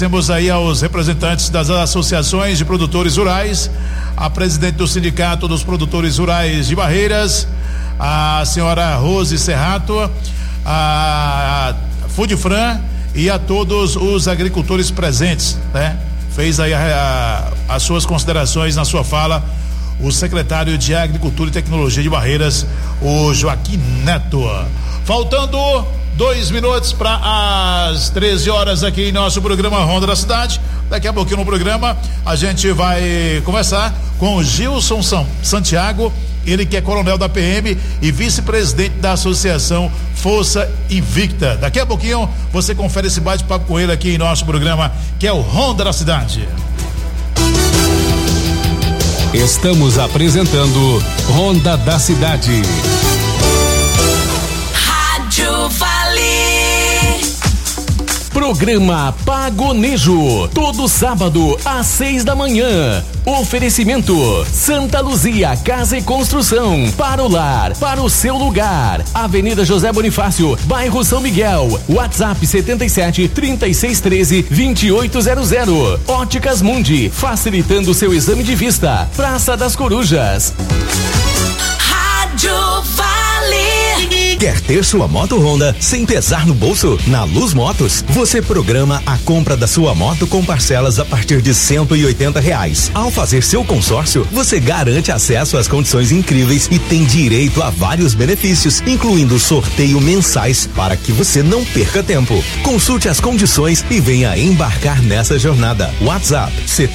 Temos aí aos representantes das associações de produtores rurais, a presidente do Sindicato dos Produtores Rurais de Barreiras, a senhora Rose Serrato, a Fudifran e a todos os agricultores presentes, né? Fez aí as suas considerações na sua fala o secretário de Agricultura e Tecnologia de Barreiras, o Joaquim Neto. Faltando 2 minutos para as 13 horas aqui em nosso programa Ronda da Cidade. Daqui a pouquinho no programa a gente vai conversar com o Gilson Santiago, ele que é coronel da PM e vice-presidente da Associação Força Invicta. Daqui a pouquinho você confere esse bate-papo com ele aqui em nosso programa, que é o Ronda da Cidade. Estamos apresentando Ronda da Cidade. Rádio Vale. Programa Pagonejo, todo sábado às 6 da manhã. Oferecimento Santa Luzia Casa e Construção, para o lar, para o seu lugar. Avenida José Bonifácio, bairro São Miguel. WhatsApp 77-3613-2800. Óticas Mundi, facilitando seu exame de vista. Praça das Corujas. Rádio Vale. Quer ter sua moto Honda sem pesar no bolso? Na Luz Motos, você programa a compra da sua moto com parcelas a partir de R$180. Ao fazer seu consórcio, você garante acesso às condições incríveis e tem direito a vários benefícios, incluindo sorteio mensais, para que você não perca tempo. Consulte as condições e venha embarcar nessa jornada. WhatsApp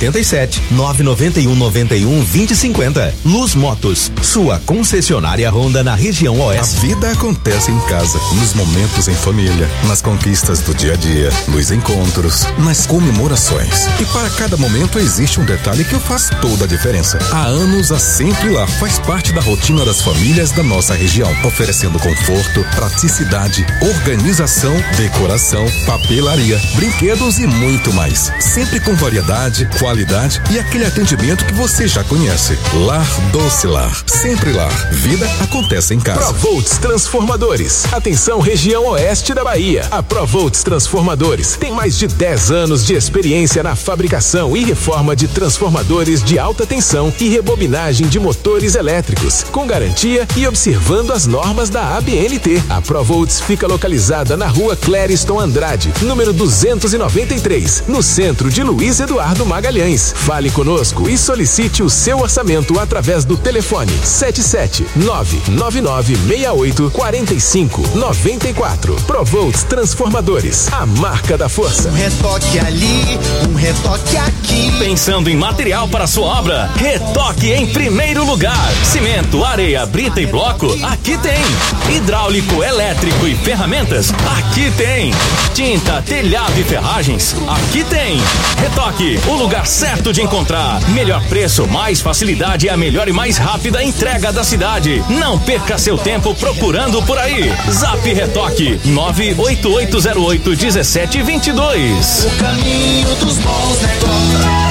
77-991-91-2050. Luz Motos, sua concessionária Honda na região Oeste. A vida acontece em casa, nos momentos em família, nas conquistas do dia a dia, nos encontros, nas comemorações. E para cada momento existe um detalhe que faz toda a diferença. Há anos, a Sempre Lar faz parte da rotina das famílias da nossa região, oferecendo conforto, praticidade, organização, decoração, papelaria, brinquedos e muito mais. Sempre com variedade, qualidade e aquele atendimento que você já conhece. Lar Doce Lar. Sempre Lar. Vida acontece em casa. Provolts Transformadores. Atenção, região oeste da Bahia. A Provolts Transformadores tem mais de 10 anos de experiência na fabricação e reforma de transformadores de alta tensão e rebobinagem de motores elétricos, com garantia e observando as normas da ABNT. A Provolts fica localizada na rua Clériston Andrade, número 293, no centro de Luiz Eduardo Magalhães. Fale conosco e solicite o seu orçamento através do telefone 77999684594. Provolts Transformadores, a marca da força. Um retoque ali, um retoque aqui. Pensando em material para sua obra? Retoque em primeiro lugar. Cimento, areia, brita e bloco? Aqui tem. Hidráulico, elétrico e ferramentas? Aqui tem. Tinta, telhado e ferragens? Aqui tem. Retoque, o lugar certo de encontrar. Melhor preço, mais facilidade e a melhor e mais rápida entrega da cidade. Não perca seu tempo procurando por aí. Zap Retoque 988081722. O caminho dos bons negócios.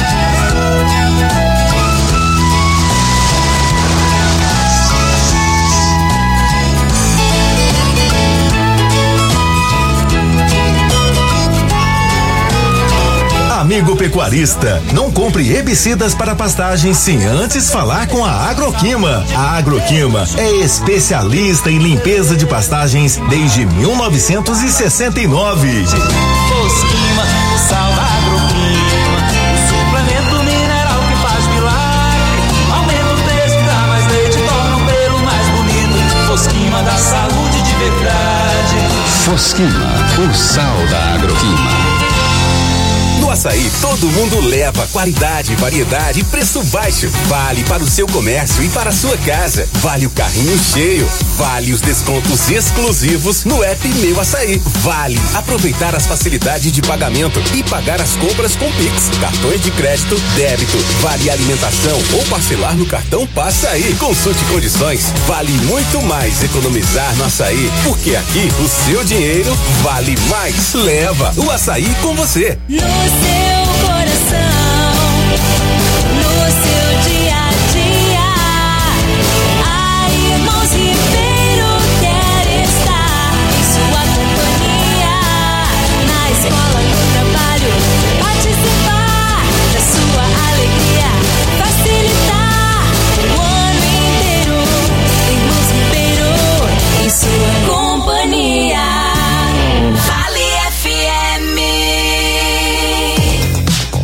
Amigo pecuarista, não compre herbicidas para pastagens sem antes falar com a Agroquima. A Agroquima é especialista em limpeza de pastagens desde 1969. Fosquima, sal da Agroquima, o suplemento mineral que faz milagre. Aumenta o preço, dá mais leite, torna o pelo mais bonito. Fosquima da saúde de verdade. Fosquima, o sal da Agroquima. No açaí, todo mundo leva qualidade, variedade e preço baixo. Vale para o seu comércio e para a sua casa. Vale o carrinho cheio. Vale os descontos exclusivos no app Meu Açaí. Vale aproveitar as facilidades de pagamento e pagar as compras com Pix, cartões de crédito, débito. Vale alimentação ou parcelar no cartão Passa Aí. Consulte condições. Vale muito mais economizar no açaí, porque aqui o seu dinheiro vale mais. Leva o açaí com você. No seu coração, no seu dia a dia, a Irmãos Ribeiro quer estar em sua companhia, na escola, no trabalho,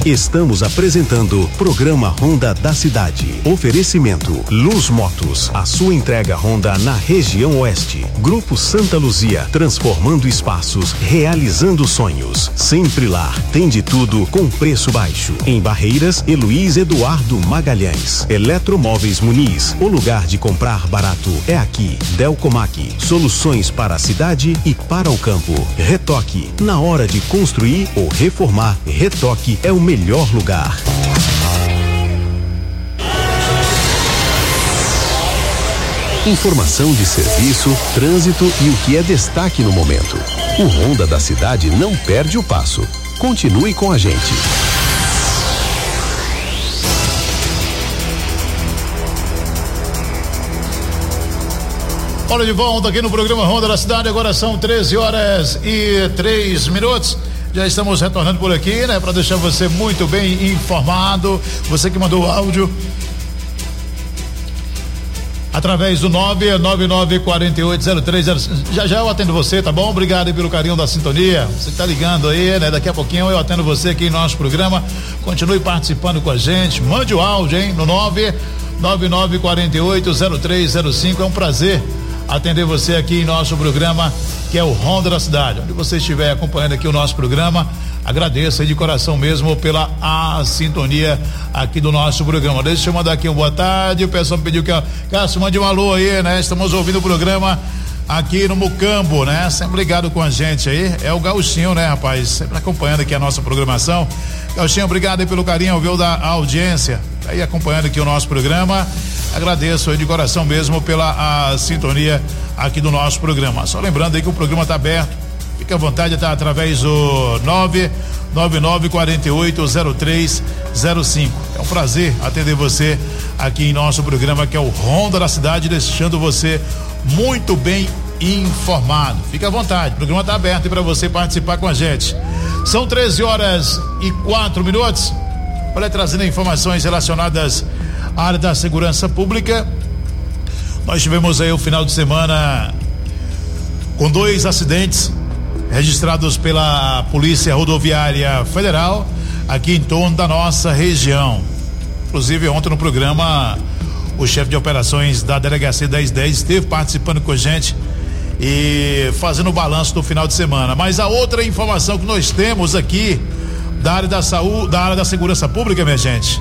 Estamos apresentando Programa Honda da Cidade. Oferecimento Luz Motos, a sua entrega Honda na região oeste. Grupo Santa Luzia, transformando espaços, realizando sonhos. Sempre lá, tem de tudo com preço baixo. Em Barreiras, Luiz Eduardo Magalhães. Eletromóveis Muniz, o lugar de comprar barato é aqui. Delcomac, soluções para a cidade e para o campo. Retoque, na hora de construir ou reformar, Retoque é o melhor lugar. Informação de serviço, trânsito e o que é destaque no momento. O Honda da Cidade não perde o passo. Continue com a gente. Olha, de volta aqui no programa Honda da Cidade, agora são 13h03. Já estamos retornando por aqui, né? Para deixar você muito bem informado. Você que mandou áudio através do 999480305. Já eu atendo você, tá bom? Obrigado aí pelo carinho da sintonia. Você que tá ligando aí, né? Daqui a pouquinho eu atendo você aqui em nosso programa. Continue participando com a gente. Mande o áudio, hein? No 999480305. É um prazer atender você aqui em nosso programa, que é o Honda da Cidade. Onde você estiver acompanhando aqui o nosso programa, agradeço aí de coração mesmo pela sintonia aqui do nosso programa. Deixa eu mandar aqui uma boa tarde. O pessoal me pediu que Cássio, mande um alô aí, né? Estamos ouvindo o programa aqui no Mucambo, né? Sempre ligado com a gente aí. É o Gauchinho, né, rapaz? Sempre acompanhando aqui a nossa programação. Gauchinho, obrigado aí pelo carinho, viu, da audiência. Aí acompanhando aqui o nosso programa. Agradeço aí de coração mesmo pela sintonia aqui do nosso programa. Só lembrando aí que o programa está aberto. Fique à vontade, tá através do 999480305. É um prazer atender você aqui em nosso programa, que é o Honda da Cidade, deixando você muito bem informado. Fique à vontade, o programa está aberto para você participar com a gente. São 13h04. Olha, trazendo informações relacionadas à área da segurança pública. Nós tivemos aí o final de semana com 2 acidentes registrados pela Polícia Rodoviária Federal aqui em torno da nossa região. Inclusive ontem no programa o chefe de operações da Delegacia 1010 esteve participando com a gente e fazendo o balanço do final de semana. Mas a outra informação que nós temos aqui da área da saúde, da área da segurança pública, minha gente,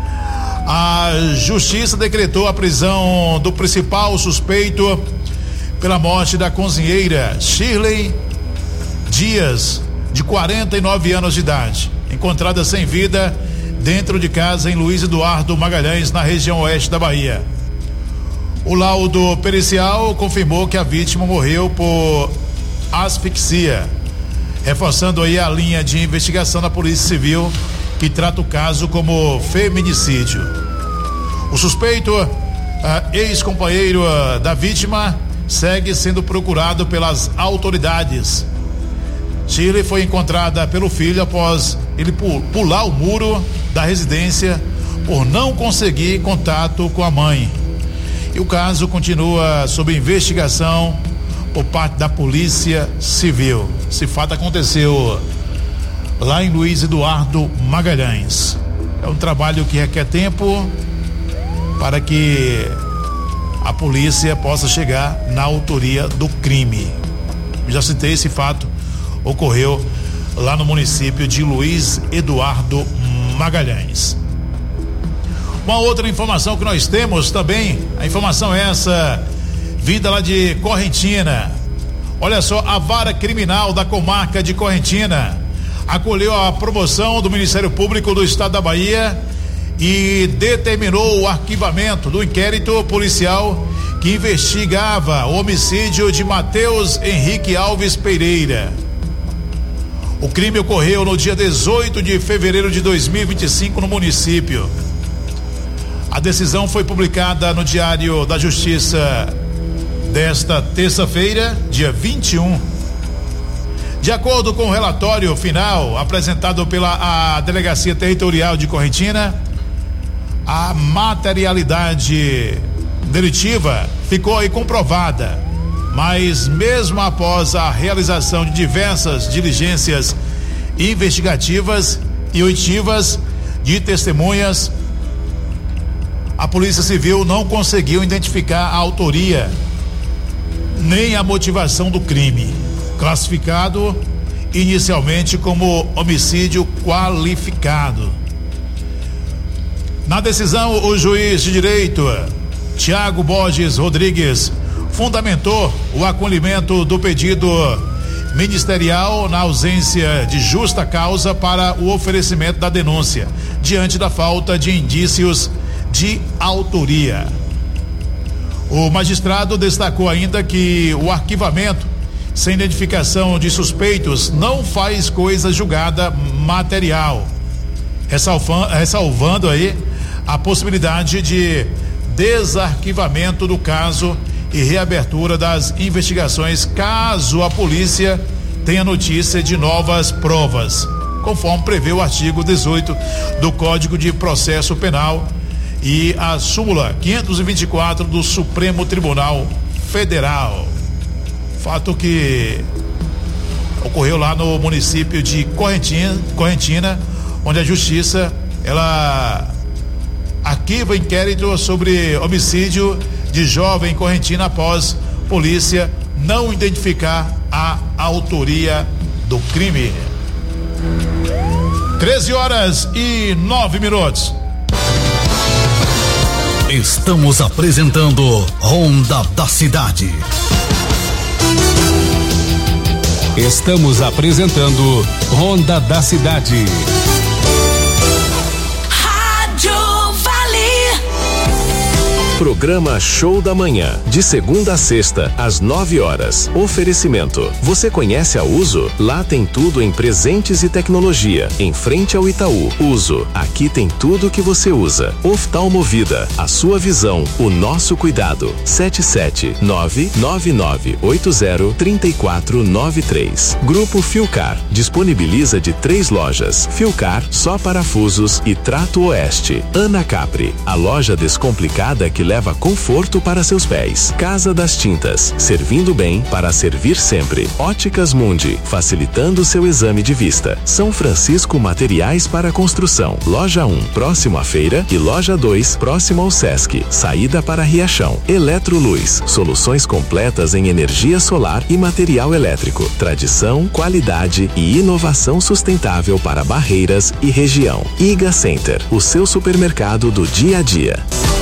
a Justiça decretou a prisão do principal suspeito pela morte da cozinheira Shirley Dias, de 49 anos de idade, encontrada sem vida dentro de casa em Luiz Eduardo Magalhães, na região oeste da Bahia. O laudo pericial confirmou que a vítima morreu por asfixia, reforçando aí a linha de investigação da Polícia Civil, que trata o caso como feminicídio. O suspeito, ex-companheiro da vítima, segue sendo procurado pelas autoridades. Shirley foi encontrada pelo filho após ele pular o muro da residência por não conseguir contato com a mãe. E o caso continua sob investigação por parte da Polícia Civil. Esse fato aconteceu lá em Luiz Eduardo Magalhães. É um trabalho que requer tempo para que a polícia possa chegar na autoria do crime. Já citei, esse fato ocorreu lá no município de Luiz Eduardo Magalhães. Uma outra informação que nós temos também, a informação é essa, vinda lá de Correntina. Olha só, a vara criminal da comarca de Correntina acolheu a promoção do Ministério Público do Estado da Bahia e determinou o arquivamento do inquérito policial que investigava o homicídio de Matheus Henrique Alves Pereira. O crime ocorreu no dia 18 de fevereiro de 2025 no município. A decisão foi publicada no Diário da Justiça desta terça-feira, dia 21. De acordo com o relatório final apresentado pela Delegacia Territorial de Correntina, a materialidade delitiva ficou aí comprovada, mas mesmo após a realização de diversas diligências investigativas e oitivas de testemunhas, a Polícia Civil não conseguiu identificar a autoria nem a motivação do crime, classificado inicialmente como homicídio qualificado. Na decisão, o juiz de direito Tiago Borges Rodrigues fundamentou o acolhimento do pedido ministerial na ausência de justa causa para o oferecimento da denúncia, diante da falta de indícios de autoria. O magistrado destacou ainda que o arquivamento sem identificação de suspeitos não faz coisa julgada material, ressalvando aí a possibilidade de desarquivamento do caso e reabertura das investigações caso a polícia tenha notícia de novas provas, conforme prevê o artigo 18 do Código de Processo Penal e a súmula 524 do Supremo Tribunal Federal. Fato que ocorreu lá no município de Correntina, onde a justiça ela arquiva inquérito sobre homicídio de jovem em Correntina após polícia não identificar a autoria do crime. 13h09. Estamos apresentando Ronda da Cidade. Estamos apresentando Ronda da Cidade. Programa Show da Manhã, de segunda a sexta, às 9h. Oferecimento. Você conhece a Uso? Lá tem tudo em presentes e tecnologia. Em frente ao Itaú. Uso. Aqui tem tudo que você usa. Oftalmovida. A sua visão. O nosso cuidado. 77999803493. Grupo Filcar. Disponibiliza de 3 lojas. Filcar, só parafusos e Trato Oeste. Ana Capri. A loja descomplicada que leva conforto para seus pés. Casa das Tintas, servindo bem para servir sempre. Óticas Mundi, facilitando seu exame de vista. São Francisco Materiais para Construção. Loja 1, próximo à feira, e Loja 2, próximo ao Sesc. Saída para Riachão. Eletroluz, soluções completas em energia solar e material elétrico. Tradição, qualidade e inovação sustentável para Barreiras e região. Iga Center, o seu supermercado do dia a dia.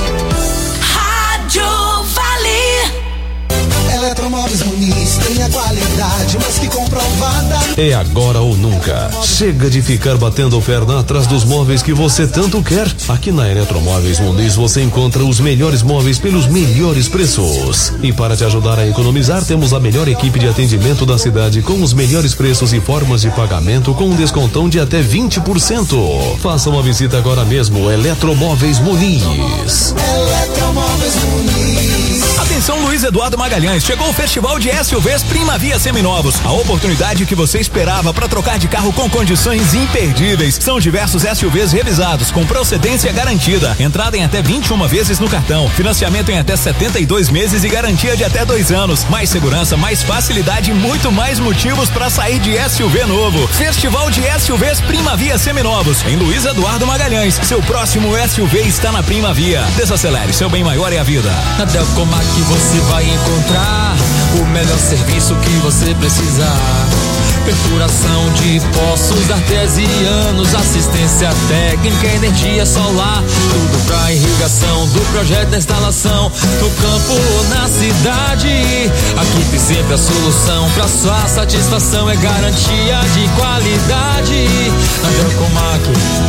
Eletromóveis Muniz tem a qualidade, mas que comprovada. É agora ou nunca. Chega de ficar batendo perna atrás dos móveis que você tanto quer. Aqui na Eletromóveis Muniz você encontra os melhores móveis pelos melhores preços. E para te ajudar a economizar, temos a melhor equipe de atendimento da cidade com os melhores preços e formas de pagamento com um descontão de até 20%. Faça uma visita agora mesmo. Eletromóveis Muniz. Eletromóveis Muniz. Atenção, Luiz Eduardo Magalhães, chegou o Festival de SUVs Primavia Seminovos, a oportunidade que você esperava para trocar de carro com condições imperdíveis. São diversos SUVs revisados, com procedência garantida, entrada em até 21 vezes no cartão, financiamento em até 72 meses e garantia de até 2 anos. Mais segurança, mais facilidade e muito mais motivos para sair de SUV novo. Festival de SUVs Primavia Seminovos, em Luiz Eduardo Magalhães. Seu próximo SUV está na Primavia. Desacelere, seu bem maior é a vida. Na Delcomac você vai encontrar o melhor serviço que você precisar. Perfuração de poços artesianos, assistência técnica, energia solar, tudo pra irrigação, do projeto da instalação, no campo ou na cidade. Aqui tem sempre a solução, pra sua satisfação é garantia de qualidade. Na Delcomac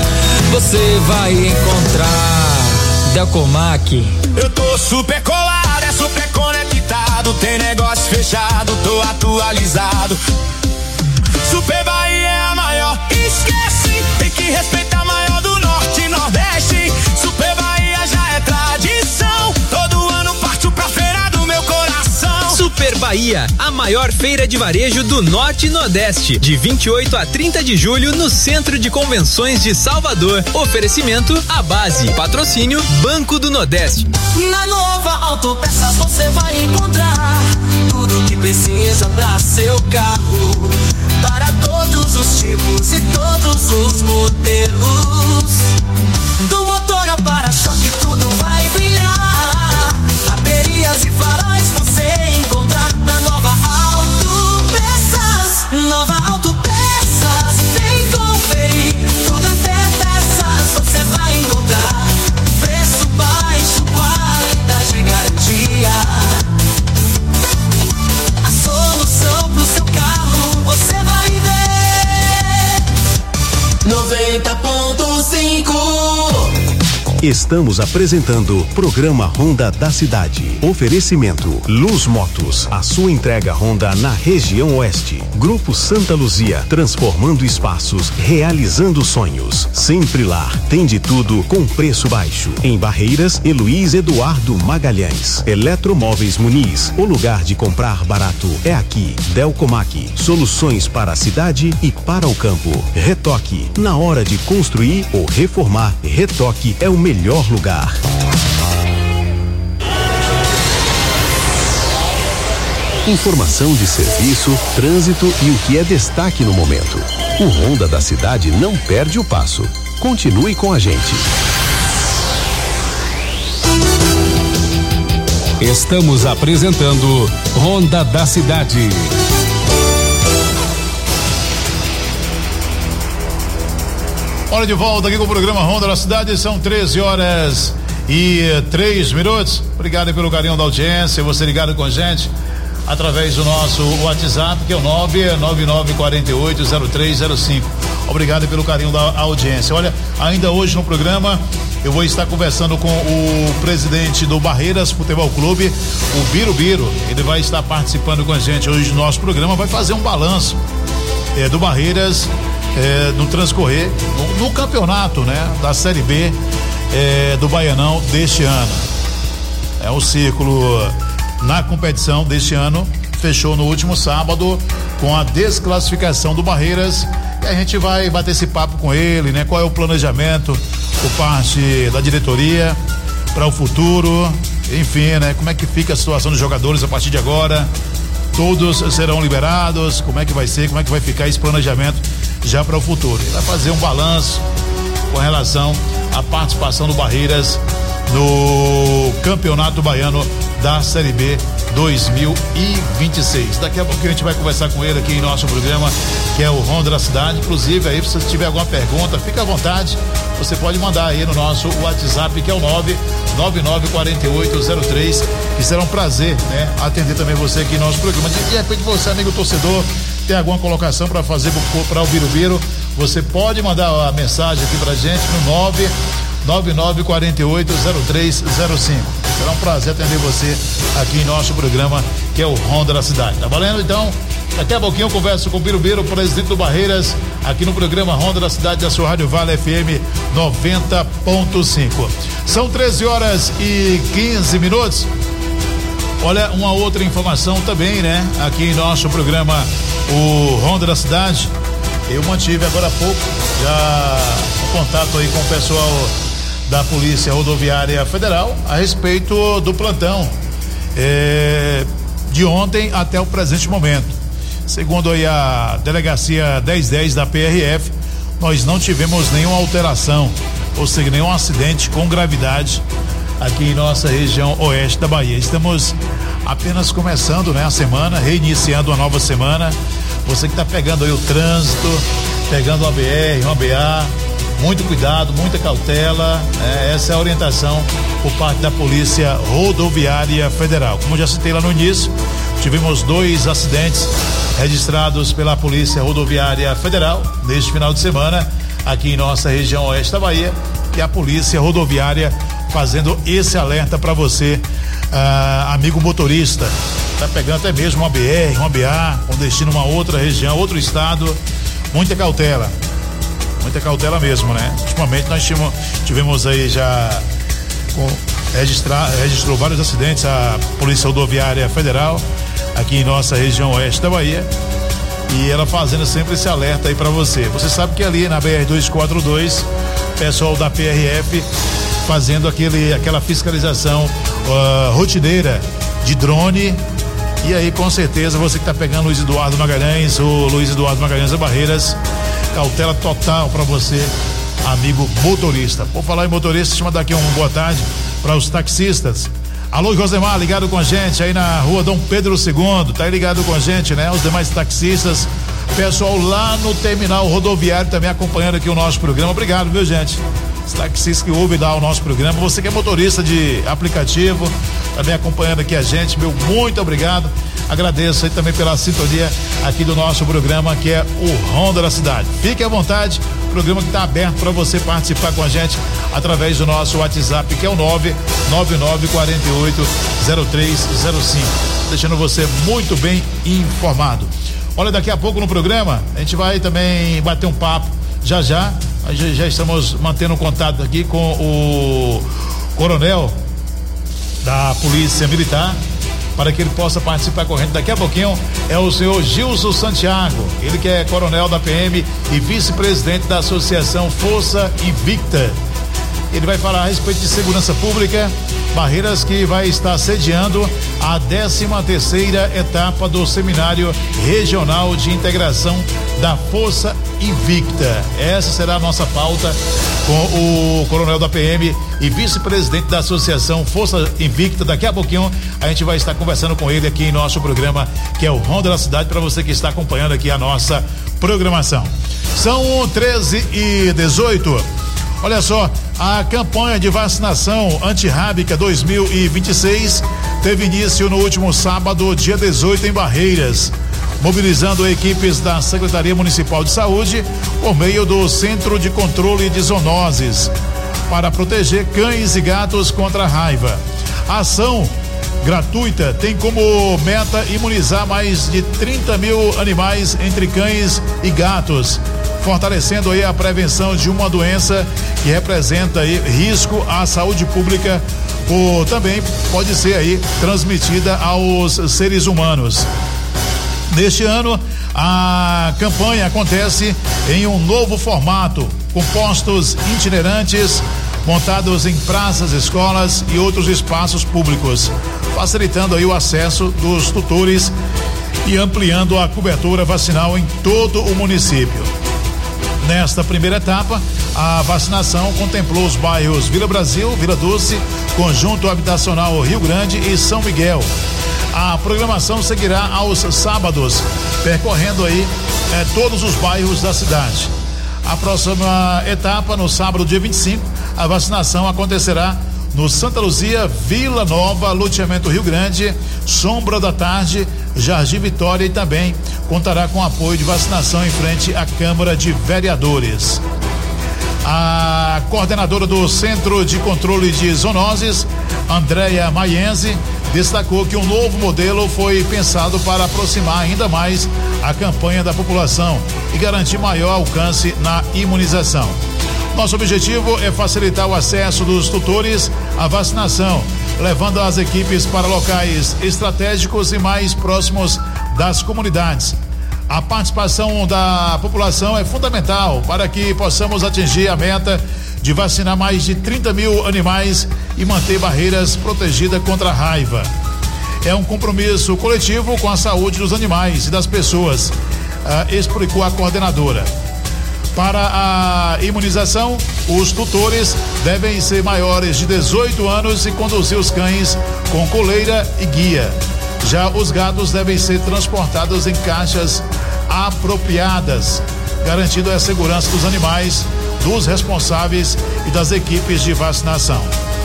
você vai encontrar Delcomac. Eu tô super colado, é super conectado, tem negócio fechado, tô atualizado. Super Bahia é a maior, esquece, tem que respeitar a maior do Norte e Nordeste. Super Bahia já é tradição, todo ano parto pra feira do meu coração. Super Bahia, a maior feira de varejo do Norte e Nordeste, de 28 a 30 de julho no Centro de Convenções de Salvador. Oferecimento A Base, patrocínio Banco do Nordeste. Na Nova Autopeças você vai encontrar tudo que precisa pra seu carro, para todos os tipos e todos os modelos. 90.5. Estamos apresentando Programa Honda da Cidade. Oferecimento Luz Motos, a sua entrega Honda na região oeste. Grupo Santa Luzia, transformando espaços, realizando sonhos. Sempre lá, tem de tudo com preço baixo. Em Barreiras, Luiz Eduardo Magalhães. Eletromóveis Muniz, o lugar de comprar barato é aqui. Delcomac, soluções para a cidade e para o campo. Retoque, na hora de construir ou reformar, Retoque é o melhor lugar. Informação de serviço, trânsito e o que é destaque no momento. O Honda da Cidade não perde o passo. Continue com a gente. Estamos apresentando Honda da Cidade. Hora de volta aqui com o programa Honda da Cidade, são 13h03. Obrigado pelo carinho da audiência, você ligado com a gente através do nosso WhatsApp, que é o 999480305. Obrigado pelo carinho da audiência. Olha, ainda hoje no programa eu vou estar conversando com o presidente do Barreiras Futebol Clube, o Birubiru. Ele vai estar participando com a gente hoje no nosso programa, vai fazer um balanço do Barreiras no transcorrer, no campeonato, né, da Série B do Baianão deste ano. O círculo na competição deste ano fechou no último sábado com a desclassificação do Barreiras, e a gente vai bater esse papo com ele, né? Qual é o planejamento por parte da diretoria para o futuro, enfim, né? Como é que fica a situação dos jogadores a partir de agora? Todos serão liberados? Como é que vai ser? Como é que vai ficar esse planejamento já para o futuro? Ele vai fazer um balanço com relação à participação do Barreiras no Campeonato Baiano da Série B 2026. Daqui a pouco a gente vai conversar com ele aqui em nosso programa, que é o Honda da Cidade. Inclusive, aí, se você tiver alguma pergunta, fica à vontade. Você pode mandar aí no nosso WhatsApp, que é o 9994803, que será um prazer, né, atender também você aqui em nosso programa. De repente, você, amigo torcedor, tem alguma colocação para fazer para o Birubiru, você pode mandar a mensagem aqui pra gente no 999480305. Será um prazer atender você aqui em nosso programa, que é o Honda da Cidade. Tá valendo? Então, daqui a pouquinho eu converso com o Birubiru, presidente do Barreiras, aqui no programa Honda da Cidade, da sua Rádio Vale FM 90.5. São 13h15. Olha, uma outra informação também, né? Aqui em nosso programa, o Honda da Cidade. Eu mantive agora há pouco já um contato aí com o pessoal da Polícia Rodoviária Federal a respeito do plantão de ontem até o presente momento. Segundo aí a delegacia 1010 da PRF, nós não tivemos nenhuma alteração, ou seja, nenhum acidente com gravidade aqui em nossa região oeste da Bahia. Estamos apenas começando, né, a semana, reiniciando uma nova semana. Você que está pegando aí o trânsito, pegando uma BR, uma BA, muito cuidado, muita cautela, né? Essa é a orientação por parte da Polícia Rodoviária Federal. Como eu já citei lá no início, tivemos 2 acidentes registrados pela Polícia Rodoviária Federal neste final de semana aqui em nossa região oeste da Bahia, e a Polícia Rodoviária fazendo esse alerta para você, amigo motorista, tá pegando até mesmo uma BR, uma BA, com destino a uma outra região, outro estado, muita cautela mesmo, né? Ultimamente nós tivemos aí já registrou vários acidentes, a Polícia Rodoviária Federal aqui em nossa região oeste da Bahia, e ela fazendo sempre esse alerta aí para você. Você sabe que ali na BR-242, pessoal da PRF fazendo aquela fiscalização rotineira de drone, e aí com certeza você que tá pegando Luiz Eduardo Magalhães, o Luiz Eduardo Magalhães da Barreiras, cautela total para você, amigo motorista. Por falar em motorista, deixa eu mandar aqui uma boa tarde para os taxistas. Alô, Josemar, ligado com a gente aí na rua Dom Pedro II, tá aí ligado com a gente, né? Os demais taxistas, pessoal lá no terminal rodoviário também acompanhando aqui o nosso programa. Obrigado, viu, gente? Os taxistas que ouvem lá o nosso programa. Você que é motorista de aplicativo, também acompanhando aqui a gente, meu muito obrigado. Agradeço aí também pela sintonia aqui do nosso programa, que é o Honda da Cidade. Fique à vontade programa que está aberto para você participar com a gente através do nosso WhatsApp, que é o 999480305. Deixando você muito bem informado. Olha, daqui a pouco no programa a gente vai também bater um papo. Já estamos mantendo contato aqui com o coronel da Polícia Militar, para que ele possa participar com a gente daqui a pouquinho. É o senhor Gilson Santiago, ele que é coronel da PM e vice-presidente da Associação Força Invicta. Ele vai falar a respeito de segurança pública, Barreiras, que vai estar sediando a 13ª etapa do Seminário Regional de Integração da Força Invicta. Essa será a nossa pauta com o coronel da PM e vice-presidente da Associação Força Invicta. Daqui a pouquinho a gente vai estar conversando com ele aqui em nosso programa, que é o Ronda da Cidade, para você que está acompanhando aqui a nossa programação. São 13h18. Olha só, a campanha de vacinação antirrábica 2026 teve início no último sábado, dia 18, em Barreiras, mobilizando equipes da Secretaria Municipal de Saúde por meio do Centro de Controle de Zoonoses para proteger cães e gatos contra a raiva. A ação gratuita tem como meta imunizar mais de 30 mil animais entre cães e gatos, fortalecendo aí a prevenção de uma doença que representa aí risco à saúde pública, ou também pode ser aí transmitida aos seres humanos. Neste ano, a campanha acontece em um novo formato, com postos itinerantes montados em praças, escolas e outros espaços públicos, facilitando aí o acesso dos tutores e ampliando a cobertura vacinal em todo o município. Nesta primeira etapa, a vacinação contemplou os bairros Vila Brasil, Vila Dulce, Conjunto Habitacional Rio Grande e São Miguel. A programação seguirá aos sábados, percorrendo aí todos os bairros da cidade. A próxima etapa, no sábado, dia 25, a vacinação acontecerá no Santa Luzia, Vila Nova, Loteamento Rio Grande, Sombra da Tarde, Jardim Vitória, e também contará com apoio de vacinação em frente à Câmara de Vereadores. A coordenadora do Centro de Controle de Zoonoses, Andréia Maienzi, destacou que um novo modelo foi pensado para aproximar ainda mais a campanha da população e garantir maior alcance na imunização. Nosso objetivo é facilitar o acesso dos tutores à vacinação, levando as equipes para locais estratégicos e mais próximos das comunidades. A participação da população é fundamental para que possamos atingir a meta de vacinar mais de 30 mil animais e manter Barreiras protegida contra a raiva. É um compromisso coletivo com a saúde dos animais e das pessoas, explicou a coordenadora. Para a imunização, os tutores devem ser maiores de 18 anos e conduzir os cães com coleira e guia. Já os gatos devem ser transportados em caixas apropriadas, garantindo a segurança dos animais, dos responsáveis e das equipes de vacinação.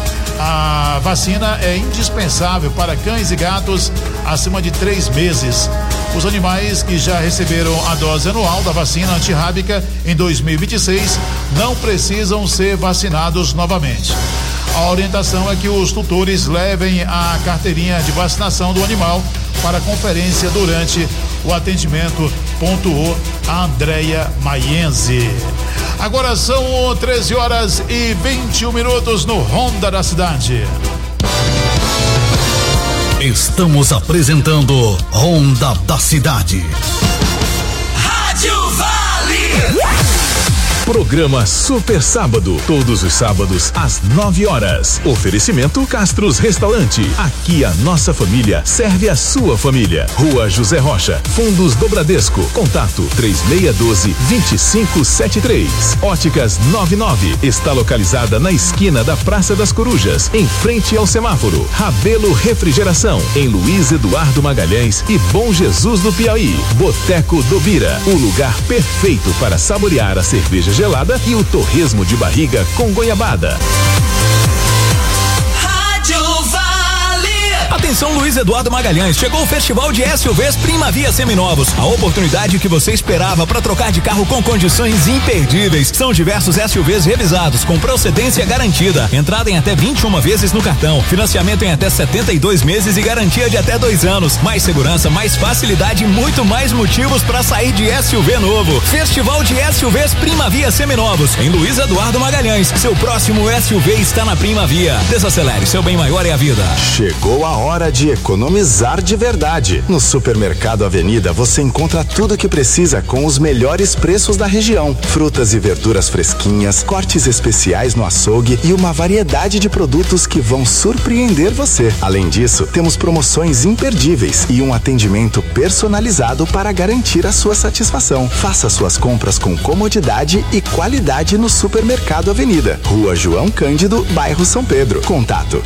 A vacina é indispensável para cães e gatos acima de 3 meses. Os animais que já receberam a dose anual da vacina antirrábica em 2026 não precisam ser vacinados novamente. A orientação é que os tutores levem a carteirinha de vacinação do animal para a conferência durante o atendimento, pontuou a Andréia Maienzi. Agora são 13h21 no Ronda da Cidade. Estamos apresentando Ronda da Cidade. Rádio Vale. Programa Super Sábado, todos os sábados às 9 horas. Oferecimento Castros Restaurante. Aqui a nossa família serve a sua família. Rua José Rocha, Fundos do Bradesco. Contato 3612-2573. Óticas 99 está localizada na esquina da Praça das Corujas, em frente ao semáforo. Rabelo Refrigeração, em Luiz Eduardo Magalhães e Bom Jesus do Piauí. Boteco do Bira, o lugar perfeito para saborear a cerveja gelada e o torresmo de barriga com goiabada. Rádio Vale. Atenção, Luiz Eduardo Magalhães, chegou o Festival de SUVs Primavia Seminovos. A oportunidade que você esperava para trocar de carro com condições imperdíveis. São diversos SUVs revisados com procedência garantida. Entrada em até 21 vezes no cartão. Financiamento em até 72 meses e garantia de até 2 anos. Mais segurança, mais facilidade e muito mais motivos para sair de SUV novo. Festival de SUVs Primavia Seminovos, em Luiz Eduardo Magalhães. Seu próximo SUV está na Primavia. Desacelere, seu bem maior é a vida. Chegou a hora de economizar de verdade. No Supermercado Avenida você encontra tudo o que precisa com os melhores preços da região. Frutas e verduras fresquinhas, cortes especiais no açougue e uma variedade de produtos que vão surpreender você. Além disso, temos promoções imperdíveis e um atendimento personalizado para garantir a sua satisfação. Faça suas compras com comodidade e qualidade no Supermercado Avenida, Rua João Cândido, bairro São Pedro. Contato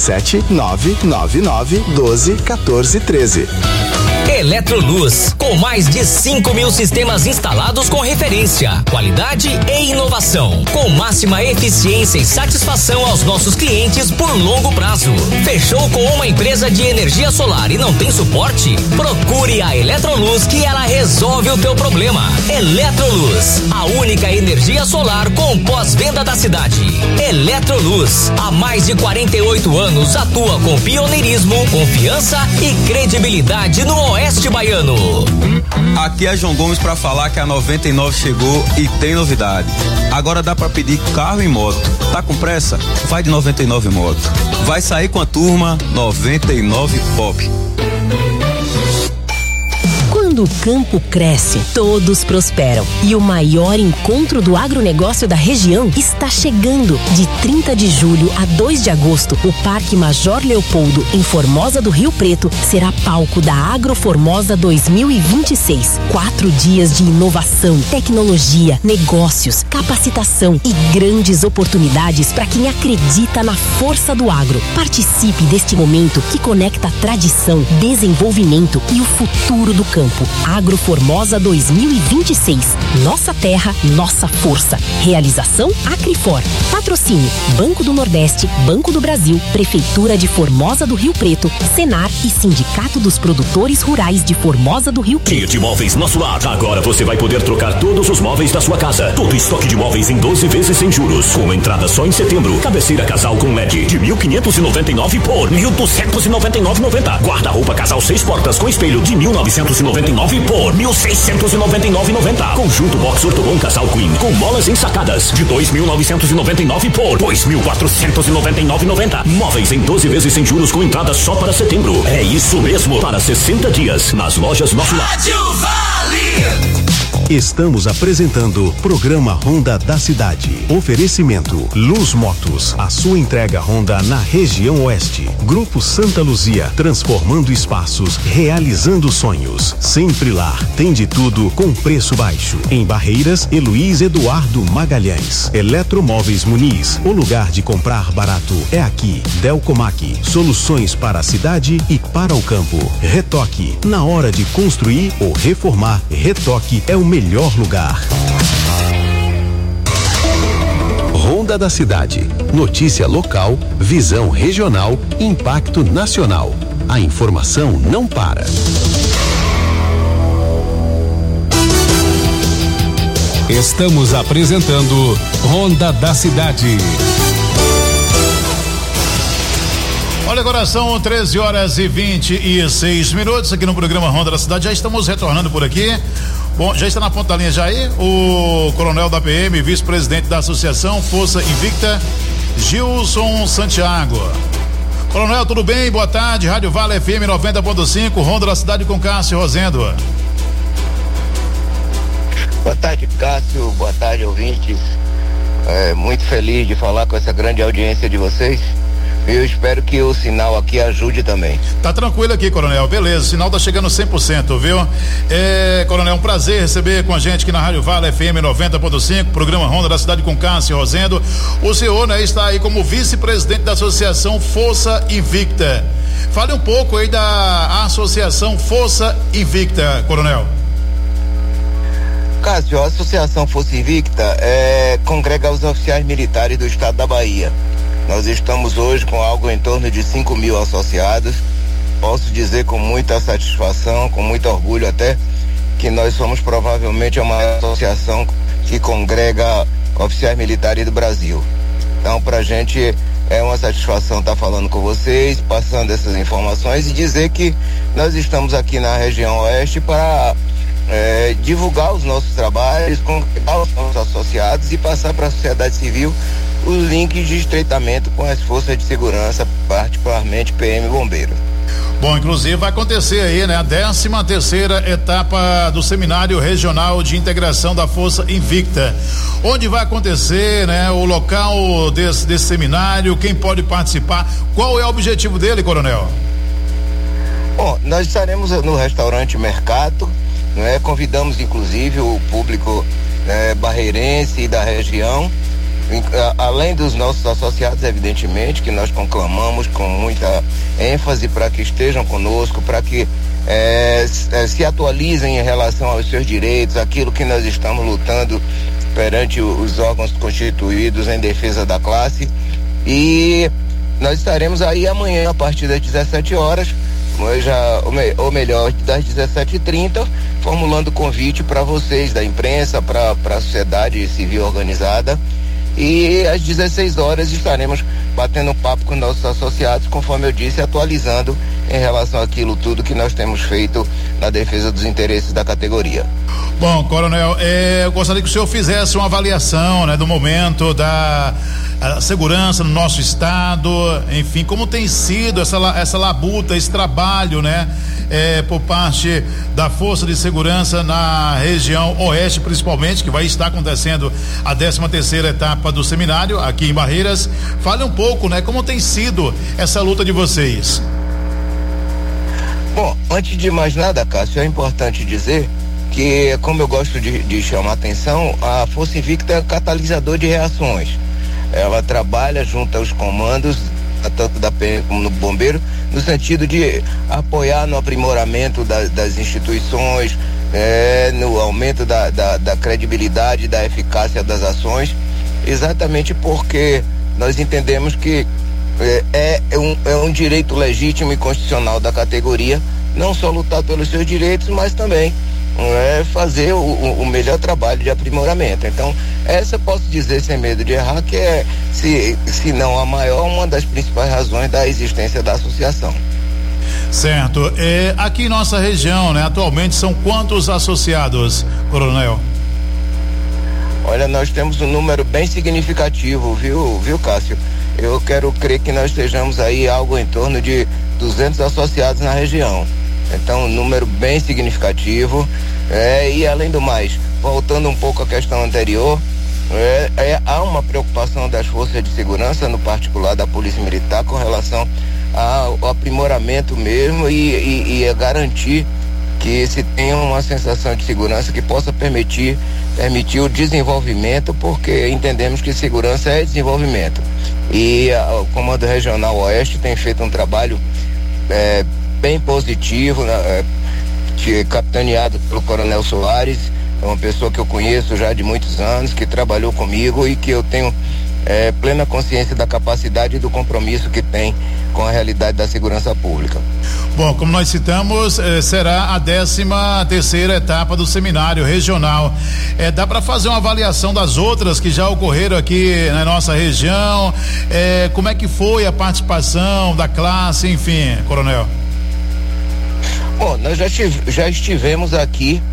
77999121413. Eletroluz, com mais de 5.000 sistemas instalados com referência, qualidade e inovação, com máxima eficiência e satisfação aos nossos clientes por longo prazo. Fechou com uma empresa de energia solar e não tem suporte? Procure a Eletroluz que ela resolve o teu problema. Eletroluz, a única energia solar com pós-venda da cidade. Eletroluz, há mais de 48 anos atua com pioneirismo, confiança e credibilidade no Oeste Baiano. Aqui é João Gomes para falar que a 99 chegou e tem novidade. Agora dá para pedir carro e moto. Tá com pressa? Vai de 99 Moto. Vai sair com a turma 99 Pop. Quando o campo cresce, todos prosperam. E o maior encontro do agronegócio da região está chegando. De 30 de julho a 2 de agosto, o Parque Major Leopoldo, em Formosa do Rio Preto, será palco da Agroformosa 2026. 4 dias de inovação, tecnologia, negócios, capacitação e grandes oportunidades para quem acredita na força do agro. Participe deste momento que conecta tradição, desenvolvimento e o futuro do campo. Agroformosa 2026. Nossa terra, nossa força. Realização Acrifor. Patrocínio Banco do Nordeste, Banco do Brasil, Prefeitura de Formosa do Rio Preto, Senar e Sindicato dos Produtores Rurais de Formosa do Rio Preto. Dia de Móveis Nosso Lar. Agora você vai poder trocar todos os móveis da sua casa. Todo estoque de móveis em 12 vezes sem juros. Com entrada só em setembro. Cabeceira casal com LED de 1.599 por 1.299,90. Guarda-roupa casal 6 portas com espelho de 1.999 por 1.699,90. Conjunto box ortobon casal queen com molas ensacadas de 2.999 por 2.499,90. Móveis em 12 vezes sem juros com entrada só para setembro. É isso mesmo, para 60 dias nas lojas Nosso Lar. Estamos apresentando Programa Honda da Cidade. Oferecimento Luz Motos, a sua entrega Honda na região oeste. Grupo Santa Luzia, transformando espaços, realizando sonhos. Sempre lá, tem de tudo com preço baixo. Em Barreiras, Luiz Eduardo Magalhães. Eletromóveis Muniz, o lugar de comprar barato é aqui. Delcomac, soluções para a cidade e para o campo. Retoque, na hora de construir ou reformar, Retoque é o melhor lugar. Honda da Cidade. Notícia local, visão regional, impacto nacional. A informação não para. Estamos apresentando Honda da Cidade. Olha, agora são 13h26 aqui no programa Honda da Cidade. Já estamos retornando por aqui. Bom, já está na ponta da linha já aí o coronel da PM, vice-presidente da Associação Força Invicta, Gilson Santiago. Coronel, tudo bem? Boa tarde. Rádio Vale FM 90.5, Honda da Cidade com Cássio Rosendo. Boa tarde, Cássio. Boa tarde, ouvintes. Muito feliz de falar com essa grande audiência de vocês. Eu espero que o sinal aqui ajude também. Tá tranquilo aqui, coronel. Beleza, o sinal tá chegando 100%, viu? Coronel, um prazer receber com a gente aqui na Rádio Vale FM 90.5, programa Honda da Cidade com Cássio Rosendo. O senhor, né, está aí como vice-presidente da Associação Força Invicta. Fale um pouco aí da Associação Força Invicta, coronel. Cássio, a Associação Força Invicta congrega os oficiais militares do estado da Bahia. Nós estamos hoje com algo em torno de 5 mil associados. Posso dizer com muita satisfação, com muito orgulho até, que nós somos provavelmente a maior associação que congrega oficiais militares do Brasil. Então, pra gente é uma satisfação estar falando com vocês, passando essas informações e dizer que nós estamos aqui na região oeste para divulgar os nossos trabalhos, congregar os nossos associados e passar para a sociedade civil os links de estreitamento com as forças de segurança, particularmente PM e Bombeiro. Bom, inclusive vai acontecer aí, né, a 13ª etapa do Seminário Regional de Integração da Força Invicta. Onde vai acontecer, né, o local desse seminário, quem pode participar, qual é o objetivo dele, Coronel? Bom, nós estaremos no restaurante Mercato, né, convidamos inclusive o público barreirense e da região, além dos nossos associados, evidentemente, que nós conclamamos com muita ênfase para que estejam conosco, para que se atualizem em relação aos seus direitos, aquilo que nós estamos lutando perante os órgãos constituídos em defesa da classe. E nós estaremos aí amanhã a partir das 17 horas, ou melhor, das 17h30, formulando convite para vocês da imprensa, para a sociedade civil organizada. E às 16 horas estaremos batendo um papo com nossos associados, conforme eu disse, atualizando em relação àquilo tudo que nós temos feito na defesa dos interesses da categoria. Bom, Coronel, eu gostaria que o senhor fizesse uma avaliação, né, do momento da segurança no nosso estado, enfim, como tem sido essa labuta, esse trabalho, né, por parte da Força de Segurança na região oeste, principalmente, que vai estar acontecendo a 13ª etapa do seminário aqui em Barreiras. Fale um pouco, né, como tem sido essa luta de vocês. Bom, antes de mais nada, Cássio, é importante dizer que, como eu gosto de chamar a atenção, a Força Invicta é catalisador de reações. Ela trabalha junto aos comandos, tanto da PM como no Bombeiro, no sentido de apoiar no aprimoramento das instituições, no aumento da credibilidade e da eficácia das ações, exatamente porque nós entendemos que é um direito legítimo e constitucional da categoria, não só lutar pelos seus direitos, mas também fazer o melhor trabalho de aprimoramento. Então, essa eu posso dizer sem medo de errar que é, se não a maior, uma das principais razões da existência da associação. Certo. Aqui em nossa região, né, atualmente são quantos associados, Coronel? Olha, nós temos um número bem significativo, viu, Cássio? Eu quero crer que nós estejamos aí algo em torno de 200 associados na região. Então, um número bem significativo. E além do mais, voltando um pouco à questão anterior, há uma preocupação das forças de segurança, no particular da Polícia Militar, com relação ao aprimoramento mesmo e a garantir que se tenha uma sensação de segurança que possa permitir o desenvolvimento, porque entendemos que segurança é desenvolvimento. E o Comando Regional Oeste tem feito um trabalho bem positivo, capitaneado pelo Coronel Soares, é uma pessoa que eu conheço já de muitos anos, que trabalhou comigo e que eu tenho plena consciência da capacidade e do compromisso que tem com a realidade da segurança pública. Bom, como nós citamos, será a 13ª etapa do seminário regional. Dá para fazer uma avaliação das outras que já ocorreram aqui na nossa região? Como é que foi a participação da classe, enfim, Coronel? Bom, nós já estivemos aqui,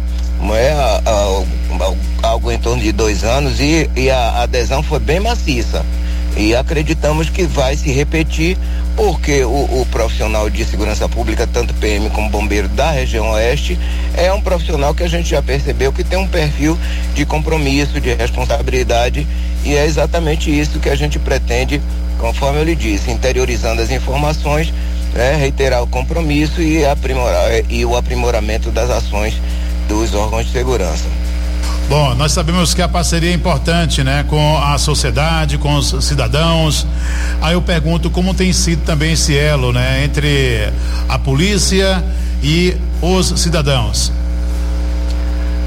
algo em torno de 2 anos e a adesão foi bem maciça. E acreditamos que vai se repetir, porque o profissional de segurança pública, tanto PM como bombeiro da região oeste, é um profissional que a gente já percebeu que tem um perfil de compromisso, de responsabilidade, e é exatamente isso que a gente pretende, conforme eu lhe disse, interiorizando as informações, reiterar o compromisso e o aprimoramento das ações dos órgãos de segurança. Bom, nós sabemos que a parceria é importante, né, com a sociedade, com os cidadãos. Aí eu pergunto como tem sido também esse elo, né, entre a polícia e os cidadãos.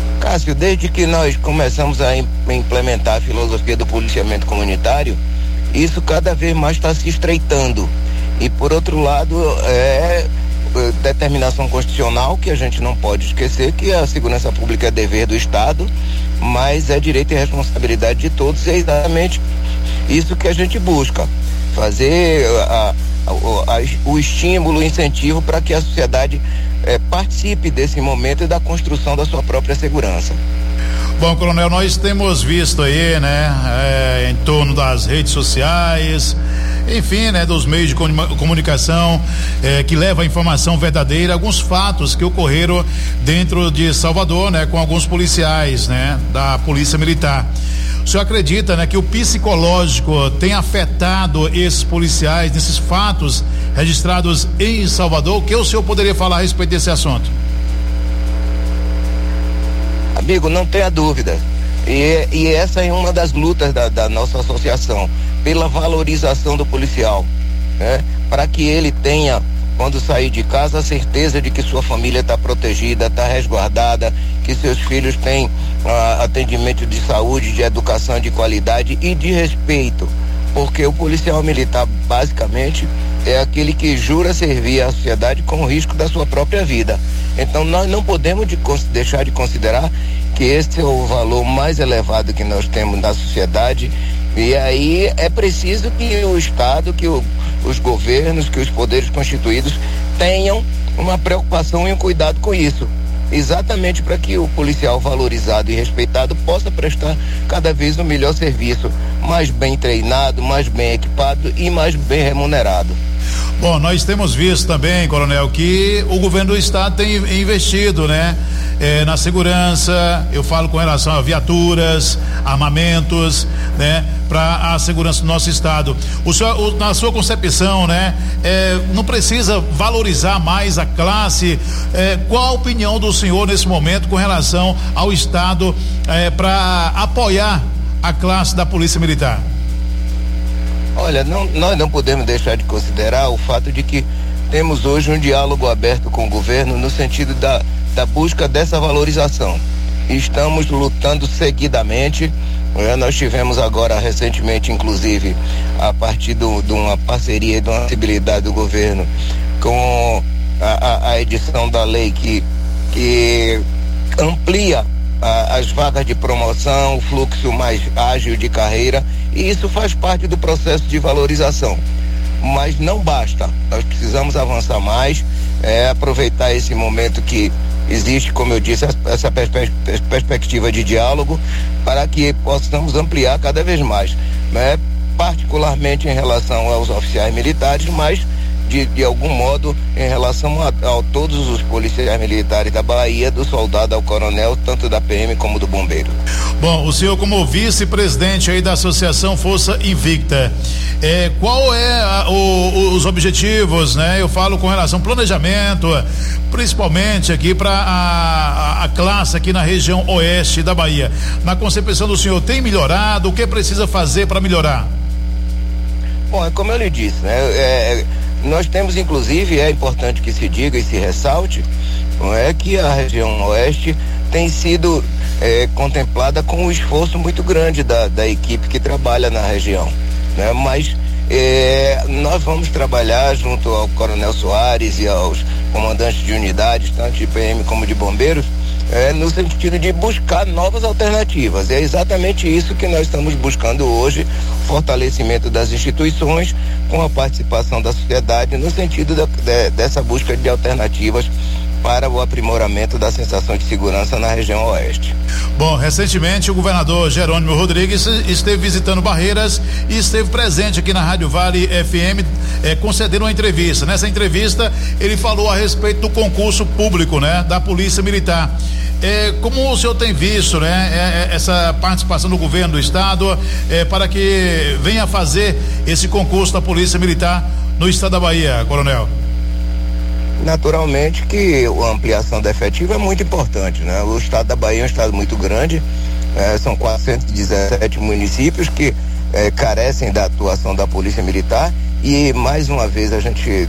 Cássio, desde que nós começamos a implementar a filosofia do policiamento comunitário, isso cada vez mais está se estreitando. E por outro lado, determinação constitucional, que a gente não pode esquecer que a segurança pública é dever do Estado, mas é direito e responsabilidade de todos, e é exatamente isso que a gente busca, fazer o estímulo, o incentivo para que a sociedade participe desse momento e da construção da sua própria segurança. Bom, Coronel, nós temos visto aí, né, em torno das redes sociais, enfim, né, dos meios de comunicação que leva a informação verdadeira, alguns fatos que ocorreram dentro de Salvador, né, com alguns policiais, né, da Polícia Militar. O senhor acredita, né, que o psicológico tem afetado esses policiais nesses fatos registrados em Salvador? O que o senhor poderia falar a respeito desse assunto? Amigo, não tenha dúvida. E essa é uma das lutas da nossa associação, pela valorização do policial, né? Para que ele tenha, quando sair de casa, a certeza de que sua família está protegida, está resguardada, que seus filhos têm atendimento de saúde, de educação de qualidade e de respeito. Porque o policial militar, basicamente, é aquele que jura servir à sociedade com o risco da sua própria vida. Então nós não podemos deixar de considerar que esse é o valor mais elevado que nós temos na sociedade, e aí é preciso que o Estado, que os governos, que os poderes constituídos tenham uma preocupação e um cuidado com isso, exatamente para que o policial valorizado e respeitado possa prestar cada vez um melhor serviço, mais bem treinado, mais bem equipado e mais bem remunerado. Bom, nós temos visto também, Coronel, que o governo do estado tem investido, né, na segurança. Eu falo com relação a viaturas, armamentos, né, para a segurança do nosso estado. O senhor, na sua concepção, né, não precisa valorizar mais a classe? Qual a opinião do senhor nesse momento com relação ao estado para apoiar a classe da Polícia Militar? Olha, nós não podemos deixar de considerar o fato de que temos hoje um diálogo aberto com o governo no sentido da busca dessa valorização. Estamos lutando seguidamente. Nós tivemos agora recentemente, inclusive, a partir de uma parceria e de uma possibilidade do governo com a edição da lei que amplia as vagas de promoção, o fluxo mais ágil de carreira, e isso faz parte do processo de valorização. Mas não basta, nós precisamos avançar mais, aproveitar esse momento que existe, como eu disse, essa perspectiva de diálogo, para que possamos ampliar cada vez mais, né? Particularmente em relação aos oficiais militares, mas de algum modo em relação a todos os policiais militares da Bahia, do soldado ao coronel, tanto da PM como do bombeiro. Bom, o senhor como vice-presidente aí da Associação Força Invicta, qual os objetivos, né? Eu falo com relação ao planejamento, principalmente aqui para a classe aqui na região oeste da Bahia. Na concepção do senhor, tem melhorado? O que precisa fazer para melhorar? Bom, como eu lhe disse, né? Nós temos, inclusive, é importante que se diga e se ressalte, não é, que a região oeste tem sido contemplada com um esforço muito grande da equipe que trabalha na região, né? Mas nós vamos trabalhar junto ao Coronel Soares e aos comandantes de unidades, tanto de PM como de bombeiros, no sentido de buscar novas alternativas. É exatamente isso que nós estamos buscando hoje, fortalecimento das instituições com a participação da sociedade no sentido dessa busca de alternativas para o aprimoramento da sensação de segurança na região oeste. Bom, recentemente o governador Jerônimo Rodrigues esteve visitando Barreiras e esteve presente aqui na Rádio Vale FM, concedendo uma entrevista. Nessa entrevista ele falou a respeito do concurso público, né, da Polícia Militar. Como o senhor tem visto, né, essa participação do governo do estado para que venha fazer esse concurso da Polícia Militar no estado da Bahia, coronel? Naturalmente que a ampliação da efetiva é muito importante, né? O estado da Bahia é um estado muito grande, são 417 municípios que carecem da atuação da Polícia Militar, e mais uma vez a gente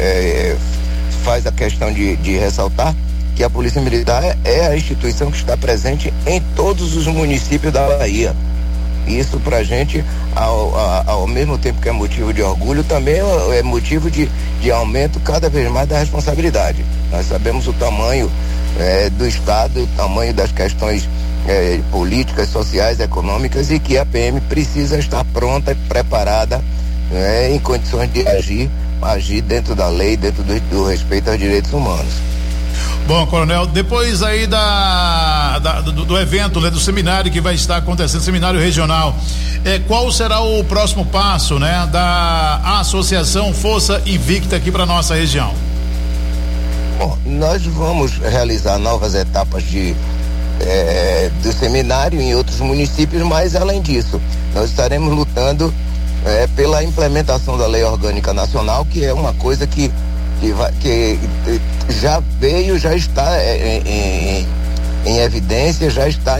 faz a questão de ressaltar que a Polícia Militar é a instituição que está presente em todos os municípios da Bahia. Isso pra gente, ao mesmo tempo que é motivo de orgulho, também é motivo de aumento cada vez mais da responsabilidade. Nós sabemos o tamanho do Estado, o tamanho das questões políticas, sociais, econômicas, e que a PM precisa estar pronta e preparada, em condições de agir dentro da lei, dentro do respeito aos direitos humanos. Bom, Coronel, depois aí do evento, do seminário que vai estar acontecendo, seminário regional, qual será o próximo passo, da Associação Força Invicta aqui para nossa região? Bom, nós vamos realizar novas etapas do seminário em outros municípios, mas além disso, nós estaremos lutando pela implementação da Lei Orgânica Nacional, que é uma coisa que já veio, já está em evidência, já está